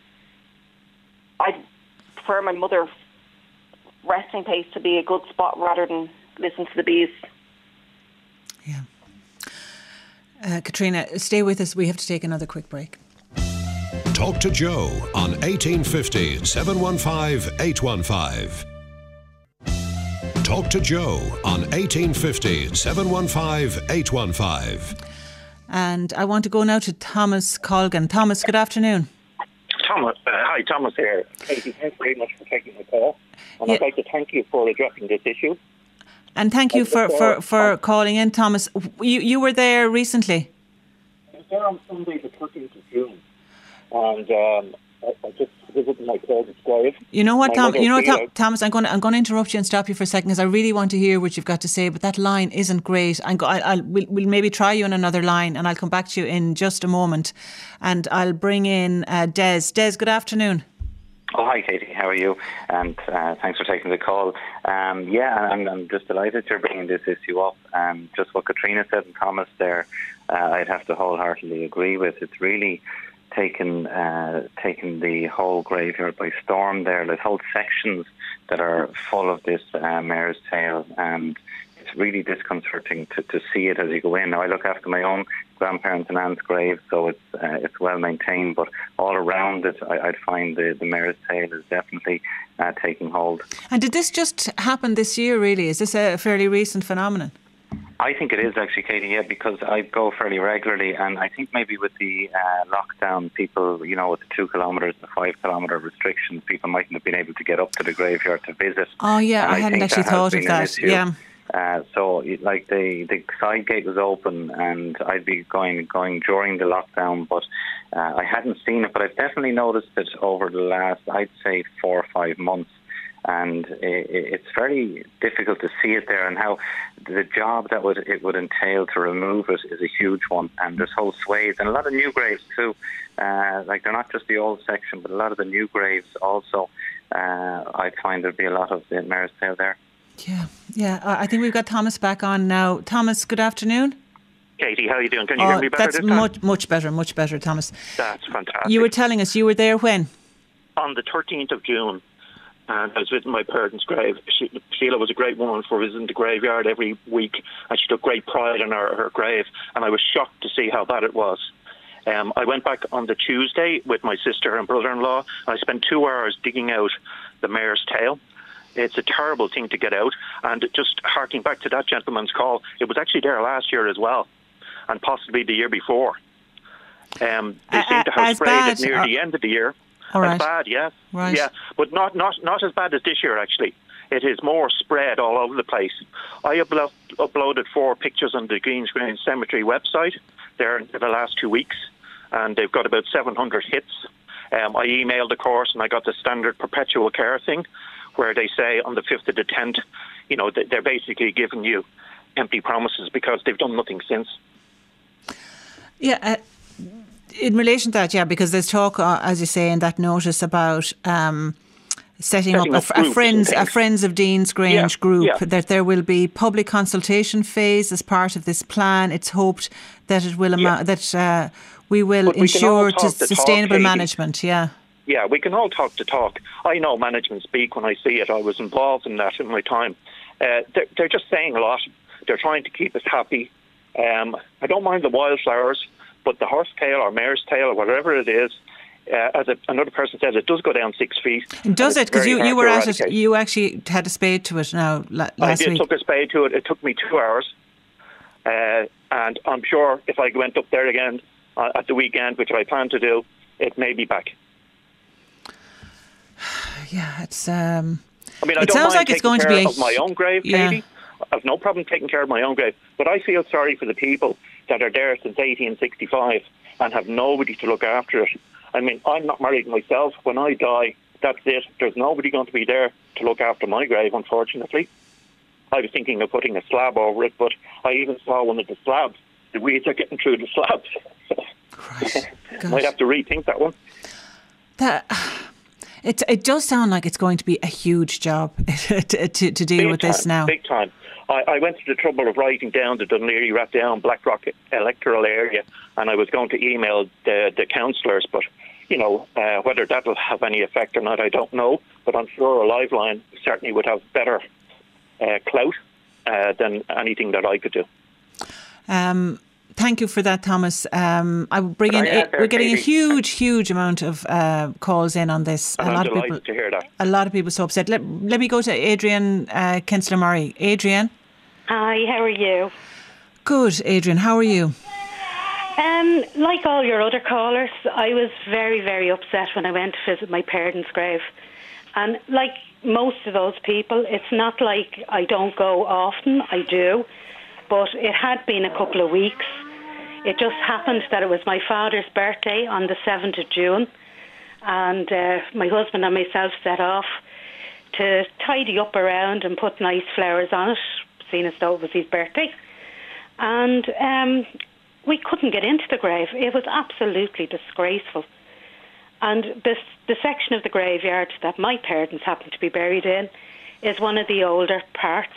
I prefer my mother's resting place to be a good spot rather than listen to the bees. Yeah. Uh, Katrina, stay with us. We have to take another quick break. Talk to Joe on eighteen fifty, seven one five, eight one five. Talk to Joe on eighteen fifty, seven one five, eight one five. And I want to go now to Thomas Colgan. Thomas, good afternoon. Thomas, uh, hi, Thomas here. Katie, thanks very much for taking the call. And yeah. I'd like to thank you for addressing this issue. And thank you for, for, for calling in, Thomas. You you were there recently? I was there on Sunday the thirteenth of June. And um, I, I just visited my closest grave. You know what, Tom, you know what, Tom, out. Thomas, I'm going to I'm going to interrupt you and stop you for a second because I really want to hear what you've got to say, but that line isn't great. I'm go, I, I'll we'll, we'll maybe try you on another line, and I'll come back to you in just a moment, and I'll bring in uh, Des. Des, good afternoon. Oh, hi, Katie. How are you? And uh, thanks for taking the call. Um, yeah, I'm, I'm just delighted you're bringing this issue up. Um, just what Katrina said and Thomas there, uh, I'd have to wholeheartedly agree with. It's really taken uh, taken the whole graveyard by storm there. There's whole sections that are full of this uh, Mare's Tale, and it's really disconcerting to, to see it as you go in. Now, I look after my own grandparents and aunt's grave, so it's uh, it's well maintained, but all around it, I, I'd find the, the Mare's Tale is definitely uh, taking hold. And did this just happen this year, really? Is this a fairly recent phenomenon? I think it is actually, Katie, yeah, because I go fairly regularly, and I think maybe with the uh, lockdown, people, you know, with the two kilometres, the five kilometre restrictions, people mightn't have been able to get up to the graveyard to visit. Oh, yeah, and I, I hadn't actually thought of that, yeah. Uh, so, like, the, the side gate was open, and I'd be going going during the lockdown, but uh, I hadn't seen it, but I've definitely noticed it over the last, I'd say, four or five months. And it's very difficult to see it there, and how the job that would it would entail to remove it is a huge one. And there's whole swathes and a lot of new graves too. Uh, like they're not just the old section, but a lot of the new graves also. Uh, I find there'd be a lot of the Mare's Tale there. Yeah, yeah. I think we've got Thomas back on now. Thomas, good afternoon. Katie, how are you doing? Can you oh, hear me better that's this time? much much better, much better, Thomas. That's fantastic. You were telling us you were there when? On the thirteenth of June. And I was visiting my parents' grave. She, Sheila was a great woman for visiting the graveyard every week, and she took great pride in her, her grave. And I was shocked to see how bad it was. Um, I went back on the Tuesday with my sister and brother-in-law, and I spent two hours digging out the Mare's Tale. It's a terrible thing to get out. And just harking back to that gentleman's call, it was actually there last year as well, and possibly the year before. Um, they uh, seem to have sprayed bad, it near uh, the end of the year. All right. As bad, yeah, right. yeah, but not, not not as bad as this year. Actually, it is more spread all over the place. I uplo- uploaded four pictures on the Greensgrange Cemetery website there in the last two weeks, and they've got about seven hundred hits. Um, I emailed the course, and I got the standard perpetual care thing, where they say on the fifth to the tenth, you know, they're basically giving you empty promises because they've done nothing since. Yeah. Uh- In relation to that, yeah, because there's talk, uh, as you say, in that notice about um, setting, setting up, up a, a friends, a Friends of Dean's Grange yeah, group. Yeah. That there will be public consultation phase as part of this plan. It's hoped that it will yeah. that uh, we will but ensure we to sustainable talk, management. Yeah. Yeah, we can all talk to talk. I know management speak when I see it. I was involved in that in my time. Uh, they're, they're just saying a lot. They're trying to keep us happy. Um, I don't mind the wildflowers. But the horse tail or mare's tail or whatever it is, uh, as a, another person says, it does go down six feet. Does it? Because you, you were at it. You actually had a spade to it now la- last week. I did week. took a spade to it. It took me two hours. Uh, and I'm sure if I went up there again uh, at the weekend, which I plan to do, it may be back. yeah, it's. Um, I mean, I it don't sounds mind like it's taking going to care be a of my own grave, yeah. Katie. I've no problem taking care of my own grave, but I feel sorry for the people that are there since eighteen sixty-five and have nobody to look after it. I mean, I'm not married myself. When I die, that's it. There's nobody going to be there to look after my grave, unfortunately. I was thinking of putting a slab over it, but I even saw one of the slabs. The weeds are getting through the slabs. Christ. Might have to rethink that one. That, it, it does sound like it's going to be a huge job to, to, to deal Big with time, this now. Big time. I, I went to the trouble of writing down the Dunleary, Rathdown, Blackrock electoral area, and I was going to email the, the councillors, but, you know, uh, whether that will have any effect or not, I don't know. But I'm sure a live line certainly would have better uh, clout uh, than anything that I could do. Um, thank you for that, Thomas. Um, I will bring in. There, We're getting Katie. a huge, huge amount of uh, calls in on this. And a I'm lot of delighted people. to hear that. A lot of people so upset. Let, let me go to Adrian uh, Kinsler Murray. Adrian. Hi, how are you? Good, Adrian. How are you? Um, like all your other callers, I was very, very upset when I went to visit my parents' grave. And like most of those people, it's not like I don't go often. I do. But it had been a couple of weeks. It just happened that it was my father's birthday on the seventh of June. And uh, my husband and myself set off to tidy up around and put nice flowers on it, seeing as though it was his birthday. And um, we couldn't get into the grave. It was absolutely disgraceful. And this, the section of the graveyard that my parents happened to be buried in is one of the older parts.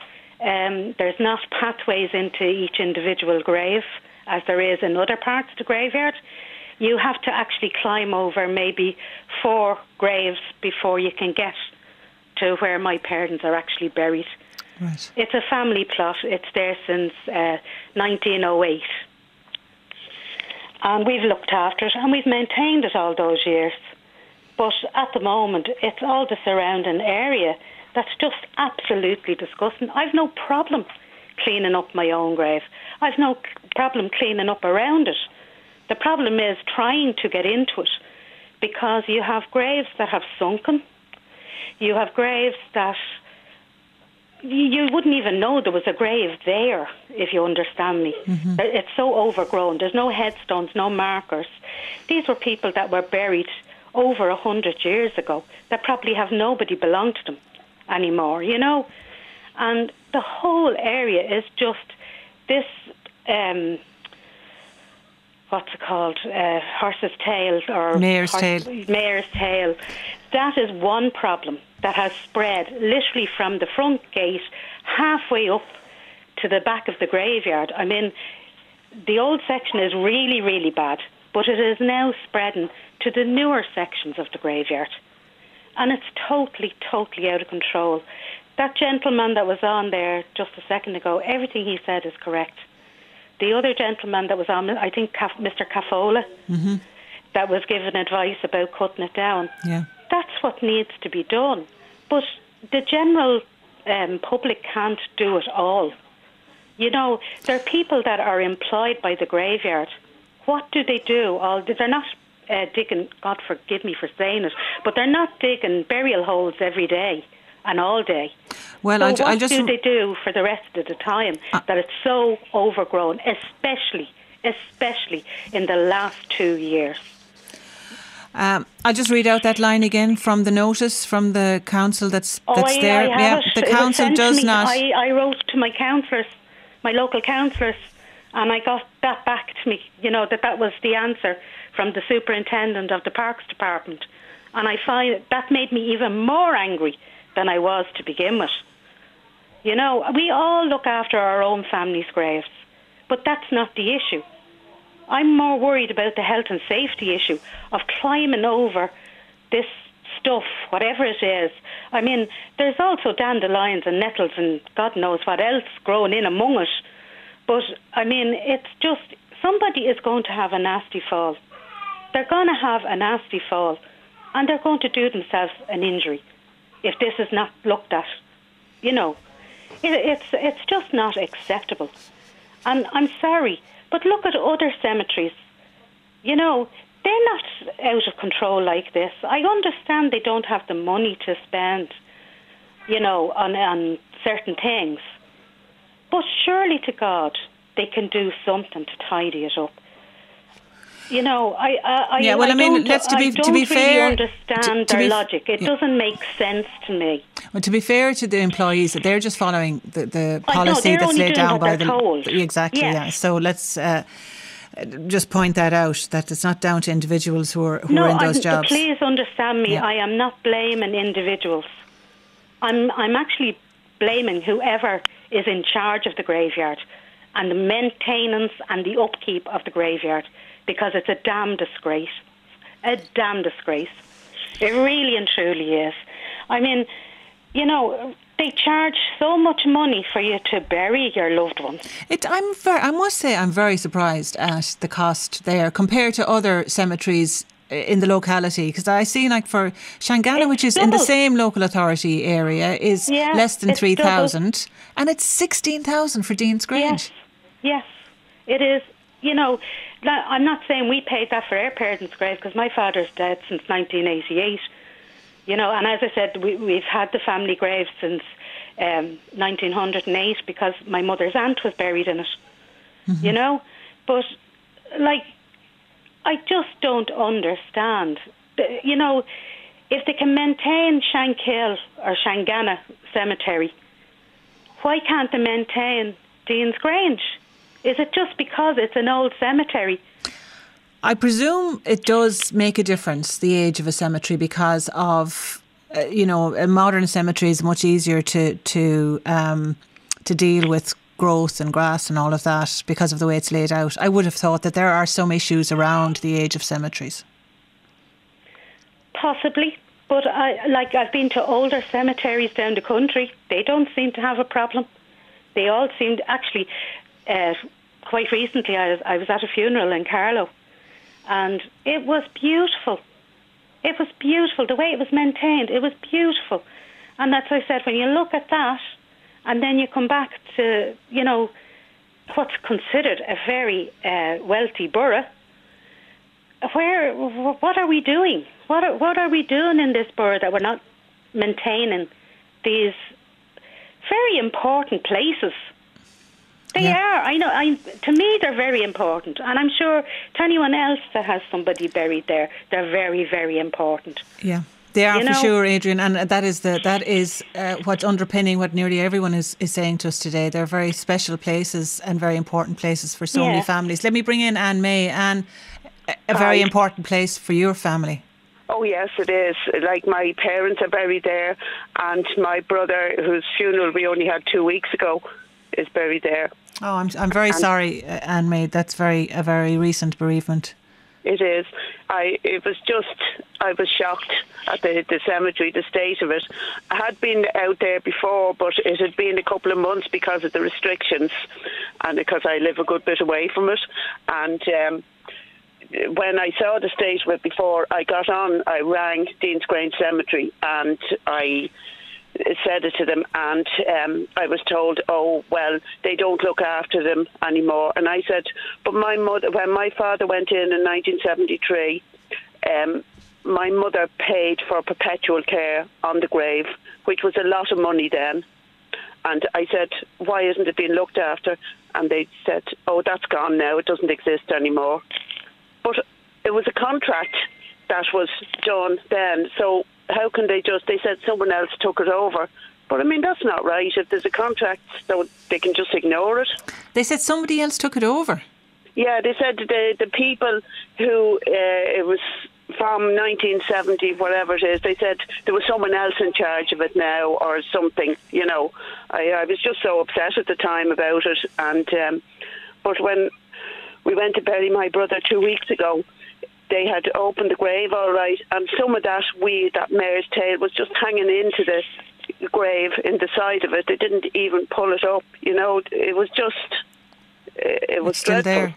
Um, there's not pathways into each individual grave, as there is in other parts of the graveyard. You have to actually climb over maybe four graves before you can get to where my parents are actually buried. Right. It's a family plot. It's there since uh, nineteen oh eight. And we've looked after it and we've maintained it all those years. But at the moment, it's all the surrounding area that's just absolutely disgusting. I've no problem cleaning up my own grave. I've no problem cleaning up around it. The problem is trying to get into it, because you have graves that have sunken. You have graves that you wouldn't even know there was a grave there, if you understand me. Mm-hmm. It's so overgrown. There's no headstones, no markers. These were people that were buried over a hundred years ago that probably have nobody belong to them anymore, you know. And the whole area is just this, um, what's it called, uh, horse's tail or mare's horse, tail. Mare's tail. That is one problem that has spread literally from the front gate halfway up to the back of the graveyard. I mean, the old section is really, really bad, but it is now spreading to the newer sections of the graveyard. And it's totally, totally out of control. That gentleman that was on there just a second ago, everything he said is correct. The other gentleman that was on, I think Mister Cafola, mm-hmm. that was given advice about cutting it down. Yeah. That's what needs to be done. But the general um, public can't do it all. You know, there are people that are employed by the graveyard. What do they do? All they're not uh, digging, God forgive me for saying it, but they're not digging burial holes every day and all day. Well, so I'll, what I'll just do they do for the rest of the time uh, that it's so overgrown, especially, especially in the last two years? Um, I'll just read out that line again from the notice from the council that's oh, that's I, there. I have yeah, it. the It was council sent to does me. not. I, I wrote to my councillors, my local councillors, and I got that back to me. You know that that was the answer from the superintendent of the Parks Department, and I find that made me even more angry than I was to begin with. You know, we all look after our own family's graves, but that's not the issue. I'm more worried about the health and safety issue of climbing over this stuff, whatever it is. I mean, there's also dandelions and nettles and God knows what else growing in among it. But, I mean, it's just, somebody is going to have a nasty fall. They're going to have a nasty fall, and they're going to do themselves an injury if this is not looked at. You know, it, it's it's just not acceptable. And I'm sorry, but look at other cemeteries. You know, they're not out of control like this. I understand they don't have the money to spend, you know, on, on certain things. But surely to God, they can do something to tidy it up. You know, I, I, yeah, well, I, I mean, don't, let's to be I to don't be really fair, understand to, to their be, logic. It yeah. doesn't make sense to me. Well, to be fair to the employees, they're just following the, the policy know, that's laid down by the told. exactly. Yes. Yeah. So let's uh, just point that out, that it's not down to individuals who are who no, are in those I'm, jobs. Please understand me. Yeah. I am not blaming individuals. I'm I'm actually blaming whoever is in charge of the graveyard and the maintenance and the upkeep of the graveyard, because it's a damn disgrace. A damn disgrace. It really and truly is. I mean, you know, they charge so much money for you to bury your loved ones. It, I'm very, I must say I'm very surprised at the cost there compared to other cemeteries in the locality, because I see, like, for Shangana, which is in the same local authority area, is yeah, less than three thousand, double. and it's sixteen thousand for Dean's Grange. Yes, yes, it is. You know, I'm not saying we paid that for our parents' grave, because my father's dead since nineteen eighty-eight. You know, and as I said, we, we've had the family grave since um, nineteen oh eight, because my mother's aunt was buried in it. Mm-hmm. You know, but like, I just don't understand. You know, if they can maintain Shankill or Shangana Cemetery, why can't they maintain Dean's Grange? Is it just because it's an old cemetery? I presume it does make a difference, the age of a cemetery, because of, uh, you know, a modern cemetery is much easier to to um, to deal with growth and grass and all of that because of the way it's laid out. I would have thought that there are some issues around the age of cemeteries. Possibly, but I, like I've been to older cemeteries down the country. They don't seem to have a problem. They all seem to actually. Uh, quite recently, I was, I was at a funeral in Carlow, and it was beautiful. It was beautiful, the way it was maintained. It was beautiful. And that's what I said, when you look at that, and then you come back to, you know, what's considered a very uh, wealthy borough, where, what are we doing? What are, what are we doing in this borough that we're not maintaining these very important places? They yeah. are. I know. I, to me, they're very important. And I'm sure to anyone else that has somebody buried there, they're very, very important. Yeah, they are, you for know? sure, Adrian. And that is the that is uh, what's underpinning what nearly everyone is, is saying to us today. They're very special places and very important places for so yeah. many families. Let me bring in Anne May. Anne, a very Hi. important place for your family. Oh, yes, it is. Like, my parents are buried there, and my brother, whose funeral we only had two weeks ago, is buried there. Oh, I'm I'm very and sorry, Anne May. That's very a very recent bereavement. It is. I it was just I was shocked at the, the cemetery, the state of it. I had been out there before, but it had been a couple of months because of the restrictions, and because I live a good bit away from it. And um, when I saw the state of it before I got on, I rang Dean's Grange Cemetery and I said it to them, and um, I was told, oh, well, they don't look after them anymore. And I said, but my mother, when my father went in in nineteen seventy-three, um, my mother paid for perpetual care on the grave, which was a lot of money then. And I said, why isn't it being looked after? And they said, oh, that's gone now, it doesn't exist anymore. But it was a contract that was done then, so how can they just, they said someone else took it over. But I mean, that's not right. If there's a contract, so they can just ignore it. They said somebody else took it over? Yeah, they said the the people who, uh, it was from nineteen seventy, whatever it is, they said there was someone else in charge of it now or something, you know. I, I was just so upset at the time about it. And um, but when we went to bury my brother two weeks ago, they had opened the grave all right, and some of that weed, that mare's tail, was just hanging into the grave in the side of it. They didn't even pull it up, you know. It was just, it was it's still dreadful.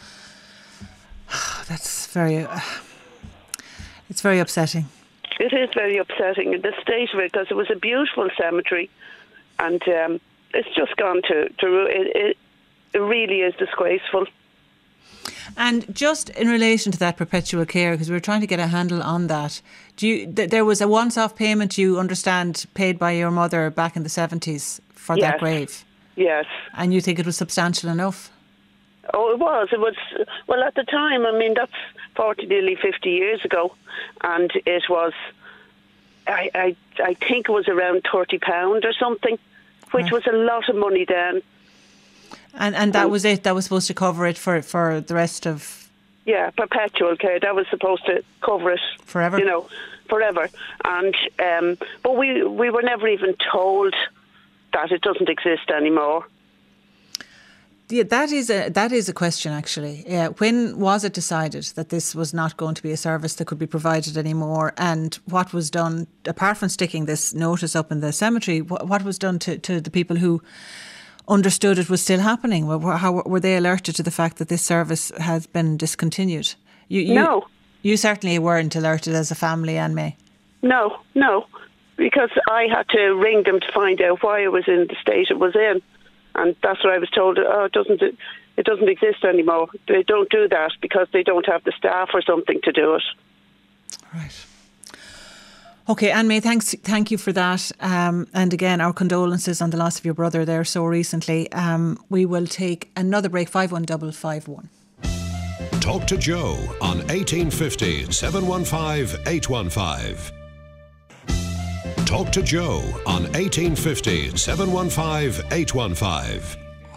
There. That's very, uh, it's very upsetting. It is very upsetting, the state of it, because it was a beautiful cemetery, and um, it's just gone to, to it, it, it really is disgraceful. And just in relation to that perpetual care, because we were trying to get a handle on that, do you, th- there was a once-off payment, you understand, paid by your mother back in the seventies for Yes. that grave? Yes. And you think it was substantial enough? Oh, it was. It was. Well, at the time, I mean, that's forty, nearly fifty years ago, and it was. I, I, I think it was around thirty pound or something, which Right. was a lot of money then. And and that was it? That was supposed to cover it for, for the rest of... Yeah, perpetual care. That was supposed to cover it Forever? You know, forever. And um, but we we were never even told that it doesn't exist anymore. Yeah, that is a that is a question actually. Yeah, when was it decided that this was not going to be a service that could be provided anymore? And what was done, apart from sticking this notice up in the cemetery, what, what was done to, to the people who understood it was still happening? How were they alerted to the fact that this service has been discontinued? You, you, No. You certainly weren't alerted as a family, Anne May. No, no, because I had to ring them to find out why it was in the state it was in. And that's what I was told. Oh, it doesn't. It doesn't exist anymore. They don't do that because they don't have the staff or something to do it. Right. Okay, Anne May, thanks. Thank you for that. Um, and again, our condolences on the loss of your brother there so recently. Um, we will take another break. Five one double five one. Talk to Joe on eighteen fifty, seven one five, eight one five. Talk to Joe on eighteen fifty, seven one five, eight one five.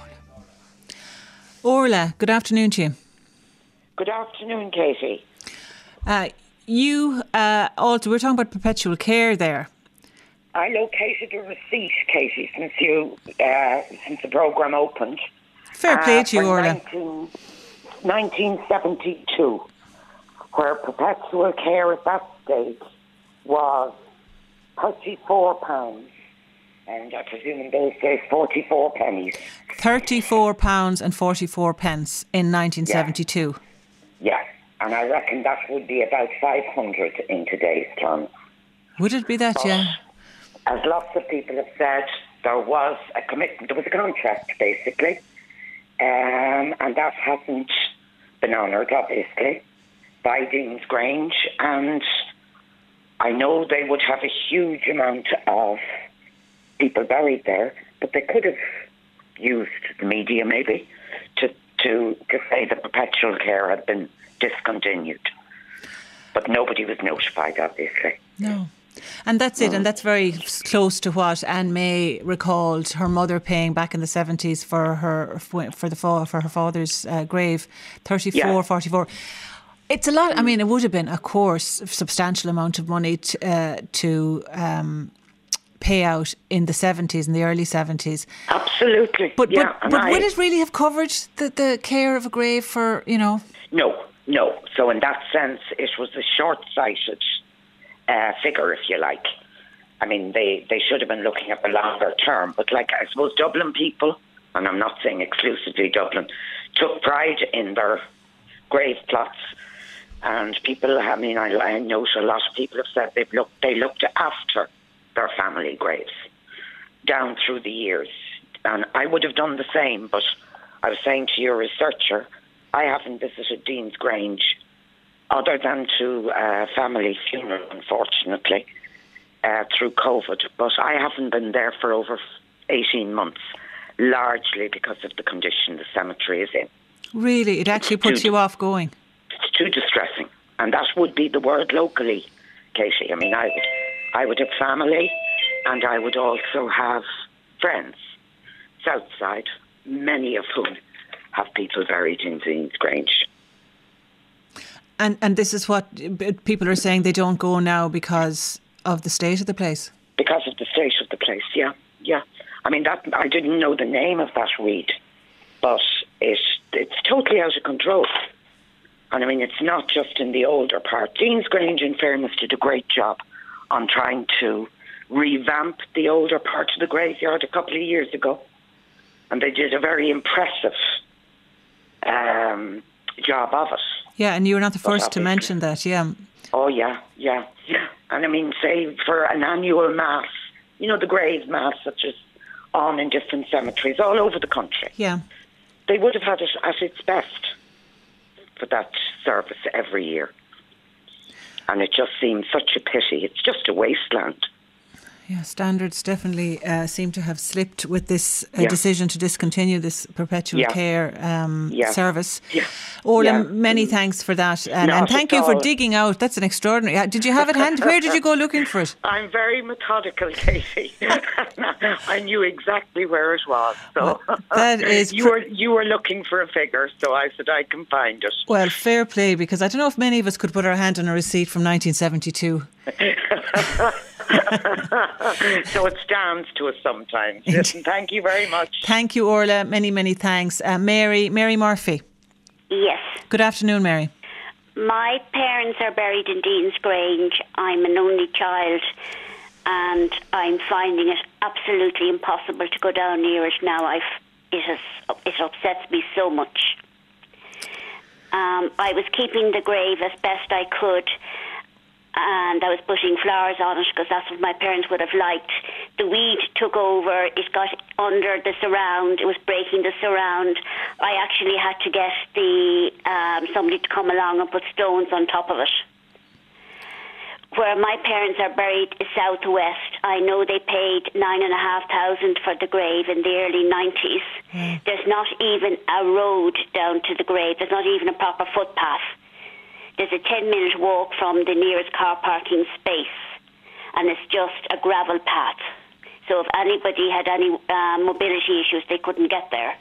Orla, good afternoon to you. Good afternoon, Katie. Uh, you uh, also, we're talking about perpetual care there. I located a receipt, Katie, since you uh, since the programme opened. Fair play uh, to you, for Orla. nineteen seventy-two, where perpetual care at that stage was thirty-four pounds, and I presume in those days forty-four pennies. thirty-four pounds and forty-four pence in nineteen seventy-two. Yeah, and I reckon that would be about five hundred in today's terms. Would it be that, But, yeah? as lots of people have said, there was a commitment, there was a contract, basically, um, and that hasn't been honoured, obviously, by Dean's Grange, and I know they would have a huge amount of people buried there, but they could have used the media maybe to, to, to say that perpetual care had been discontinued. But nobody was notified, obviously. No. And that's it, and that's very close to what Anne May recalled her mother paying back in the seventies for her for the for her father's uh, grave, thirty-four, Yeah. forty-four. It's a lot. I mean, it would have been, of course, a substantial amount of money to, uh, to um, pay out in the seventies, in the early seventies. Absolutely. But yeah, but, but I, would it really have covered the, the care of a grave for, you know? No, no. So in that sense, it was a short-sighted uh, figure, if you like. I mean, they, they should have been looking at the longer term. But like, I suppose Dublin people, and I'm not saying exclusively Dublin, took pride in their grave plots. And people, I mean, I, I note a lot of people have said they've looked, they looked after their family graves down through the years. And I would have done the same, but I was saying to your researcher, I haven't visited Dean's Grange other than to a family funeral, unfortunately, uh, through COVID. But I haven't been there for over eighteen months, largely because of the condition the cemetery is in. Really? It actually puts you off going? It's too distressing. And that would be the word locally, Katie. I mean, I would, I would have family, and I would also have friends, south side, many of whom have people buried in Dean's Grange. And and this is what people are saying, they don't go now because of the state of the place? Because of the state of the place, yeah, yeah. I mean, that I didn't know the name of that weed, but it, it's totally out of control. And I mean, it's not just in the older part. Dean's Grange, in fairness, did a great job on trying to revamp the older part of the graveyard a couple of years ago. And they did a very impressive um, job of it. Yeah, and you were not the first to mention that, yeah. Oh, yeah, yeah, yeah. And I mean, say, for an annual mass, you know, the grave mass, such as on in different cemeteries all over the country. Yeah. They would have had it at its best. for that service every year. And it just seems such a pity. It's just a wasteland. Yeah, standards definitely uh, seem to have slipped with this uh, Yeah. decision to discontinue this perpetual Yeah. care um, Yeah. service. Yeah. Orla, Yeah. many thanks for that. And, Not and thank at you for all. digging out. That's an extraordinary... uh, Did you have it handy? Where did you go looking for it? I'm very methodical, Katie. I knew exactly where it was. So Well, that is you pr- were you were looking for a figure, so I said I can find it. Well, fair play, because I don't know if many of us could put our hand on a receipt from nineteen seventy-two. So it stands to us sometimes. Listen, thank you very much. Thank you, Orla. Many, many thanks. Uh, Mary, Mary Murphy. Yes. Good afternoon, Mary. My parents are buried in Dean's Grange. I'm an only child, and I'm finding it absolutely impossible to go down near it now. I've it has it upsets me so much. Um, I was keeping the grave as best I could, and I was putting flowers on it because that's what my parents would have liked. The weed took over. It got under the surround. It was breaking the surround. I actually had to get the um, somebody to come along and put stones on top of it. Where my parents are buried is southwest. I know they paid nine and a half thousand for the grave in the early nineties. Mm. There's not even a road down to the grave. There's not even a proper footpath. There's a ten minute walk from the nearest car parking space, and it's just a gravel path. So if anybody had any uh, mobility issues, they couldn't get there.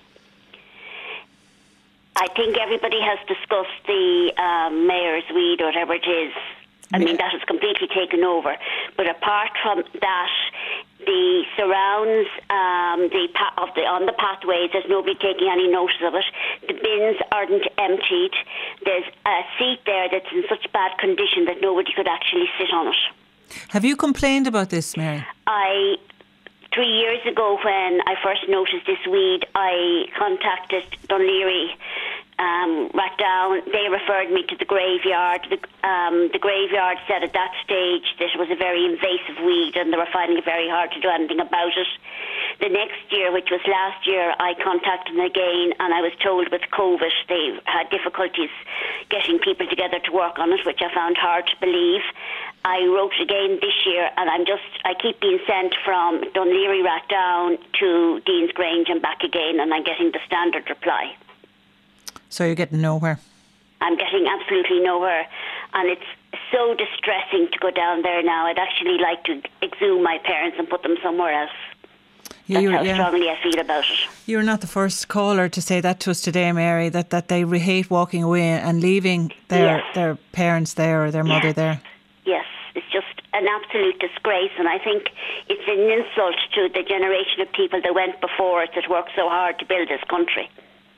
I think everybody has discussed the um, mayor's weed or whatever it is. I mean, that has completely taken over. But apart from that, the surrounds um, the pa- of the on the pathways, there's nobody taking any notice of it. The bins aren't emptied. There's a seat there that's in such bad condition that nobody could actually sit on it. Have you complained about this, Mary? I... Three years ago, when I first noticed this weed, I contacted Dún Laoghaire, um, Rathdown. They referred me to the graveyard. The, um, the graveyard said at that stage that it was a very invasive weed and they were finding it very hard to do anything about it. The next year, which was last year, I contacted them again, and I was told with COVID they had difficulties getting people together to work on it, which I found hard to believe. I wrote again this year, and I'm just I keep being sent from Dún Laoghaire Rathdown to Dean's Grange and back again, and I'm getting the standard reply. So you're getting nowhere? I'm getting absolutely nowhere, and it's so distressing to go down there now. I'd actually like to exhume my parents and put them somewhere else. Yeah, That's how yeah. strongly I feel about it. You're not the first caller to say that to us today, Mary, that, that they hate walking away and leaving their Yes. their parents there or their mother Yes. there. Yes, it's just an absolute disgrace, and I think it's an insult to the generation of people that went before us that worked so hard to build this country.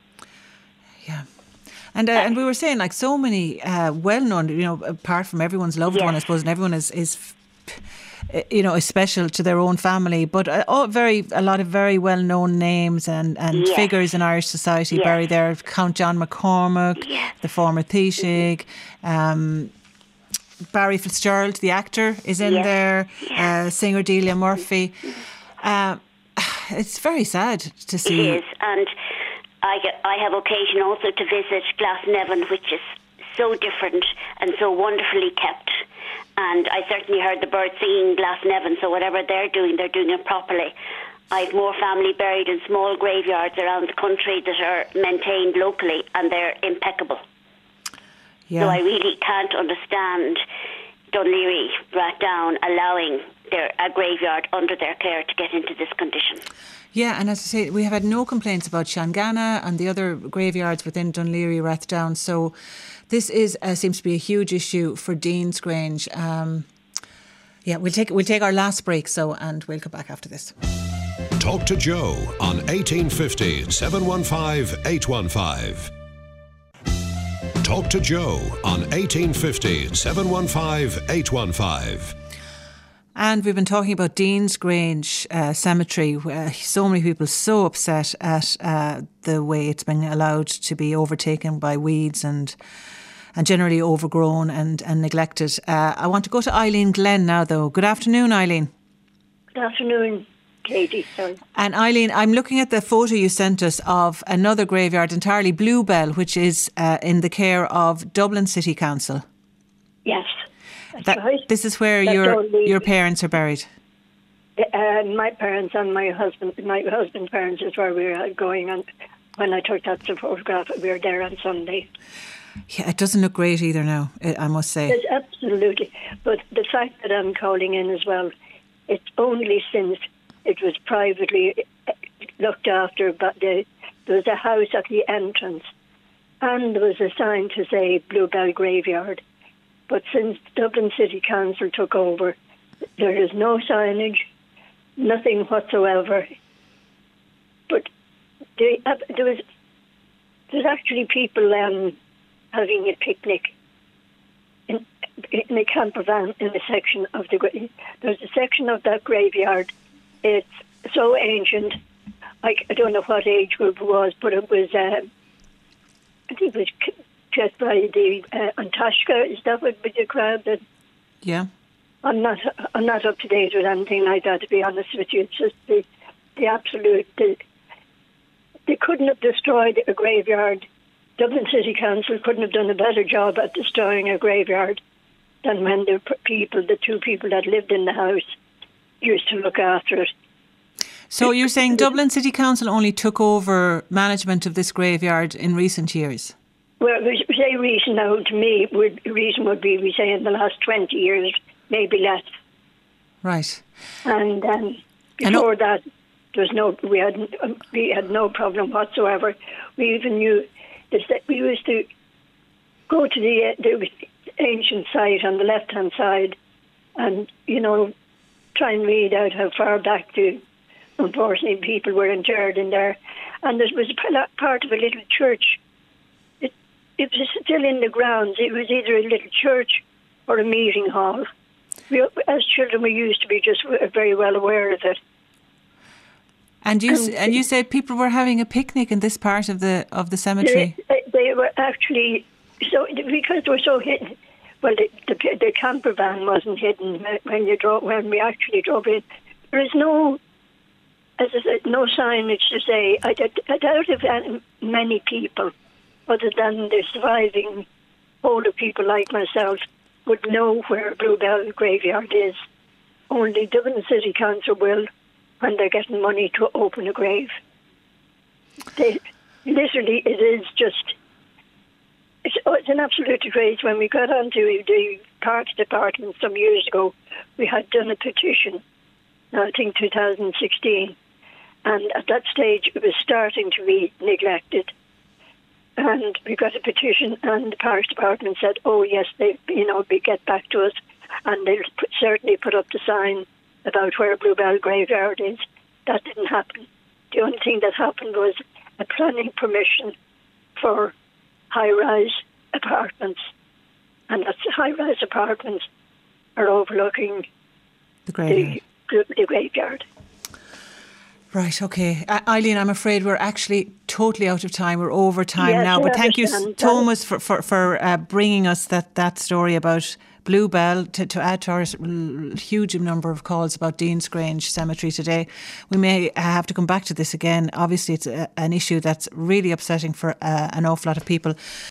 And uh, and we were saying, like, so many uh, well-known, you know, apart from everyone's loved Yes. one, I suppose, and everyone is, is uh, you know, is special to their own family, but uh, all very a lot of very well-known names and, and Yes. figures in Irish society Yes. buried there. Count John McCormack, Yes. the former Taoiseach, um, Barry Fitzgerald, the actor, is in Yes. there, uh, singer Delia Murphy. Uh, it's very sad to see. It is, and I, get, I have occasion also to visit Glasnevin, which is so different and so wonderfully kept. And I certainly heard the birds singing Glasnevin, so whatever they're doing, they're doing it properly. I have more family buried in small graveyards around the country that are maintained locally, and they're impeccable. Yeah. So I really can't understand Dún Laoghaire, Rathdown, allowing their a graveyard under their care to get into this condition. Yeah, and as I say, we have had no complaints about Shangana and the other graveyards within Dún Laoghaire, Rathdown. So this is uh, seems to be a huge issue for Dean's Grange. Um, yeah, we'll take we'll take our last break, so and we'll come back after this. Talk to Joe on eighteen fifty, seven one five, eight one five. Talk to Joe on eighteen fifty, seven one five, eight one five. And we've been talking about Dean's Grange uh, Cemetery. Uh, so many people so upset at uh, the way it's been allowed to be overtaken by weeds and and generally overgrown and, and neglected. Uh, I want to go to Eileen Glenn now, though. Good afternoon, Eileen. Good afternoon. Katie, sorry. And Eileen, I'm looking at the photo you sent us of another graveyard entirely, Bluebell, which is uh, in the care of Dublin City Council. Yes, that's that, right. This is where That's your only, your parents are buried. Uh, my parents and my husband, my husband's parents is where we were going. And when I took that photograph, we were there on Sunday. Yeah, it doesn't look great either now, I must say. It's absolutely. But the fact that I'm calling in as well, it's only since it was privately looked after, but the, there was a house at the entrance and there was a sign to say Bluebell Graveyard. But since Dublin City Council took over, there is no signage, nothing whatsoever. But there, there was there's actually people um, having a picnic in, in a camper van in a section of the gra- there's a section of that graveyard. It's so ancient. I, I don't know what age group it was, but it was. Uh, I think it was just by the uh, Antashka. Is that what the crowd that? Yeah. I'm not. I'm not up to date with anything like that. To be honest with you, it's just the the absolute. The, they couldn't have destroyed a graveyard. Dublin City Council couldn't have done a better job at destroying a graveyard than when the people, the two people that lived in the house, used to look after it. So you're saying Dublin City Council only took over management of this graveyard in recent years? Well, we say recent now. To me, would reason would be we say in the last twenty years, maybe less. Right. And um, before that, there was no. We had we had no problem whatsoever. We even knew that we used to go to the the ancient site on the left hand side, and you know, try and read out how far back the unfortunately people were interred in there. And there was a part of a little church. It it was still in the grounds. It was either a little church or a meeting hall. We, as children, we used to be just very well aware of it. And you and, and you said people were having a picnic in this part of the of the cemetery. They, they were actually so because they were so hidden. Well, the, the, the camper van wasn't hidden when you drove when we actually drove in. There is no, as I said, no signage to say. I, I doubt if many people, other than the surviving older people like myself, would know where Bluebell Graveyard is. Only Dublin City Council will, when they're getting money to open a grave. They, literally, it is just, it's, oh, it's an absolute disgrace. When we got onto the Parks Department some years ago, we had done a petition, I think two thousand sixteen, and at that stage it was starting to be neglected. And we got a petition, and the Parks Department said, "Oh yes, they, you know, they get back to us, and they'll put, certainly put up the sign about where Bluebell Graveyard is." That didn't happen. The only thing that happened was a planning permission for high-rise apartments, and that's high-rise apartments are overlooking the graveyard. The, the graveyard. Right, okay. Uh, Eileen, I'm afraid we're actually totally out of time. We're over time yes, now. But thank you, Thomas, for, for, for uh, bringing us that, that story about Bluebell to, to add to our huge number of calls about Deansgrange Cemetery today. We may have to come back to this again. Obviously, it's a, an issue that's really upsetting for uh, an awful lot of people.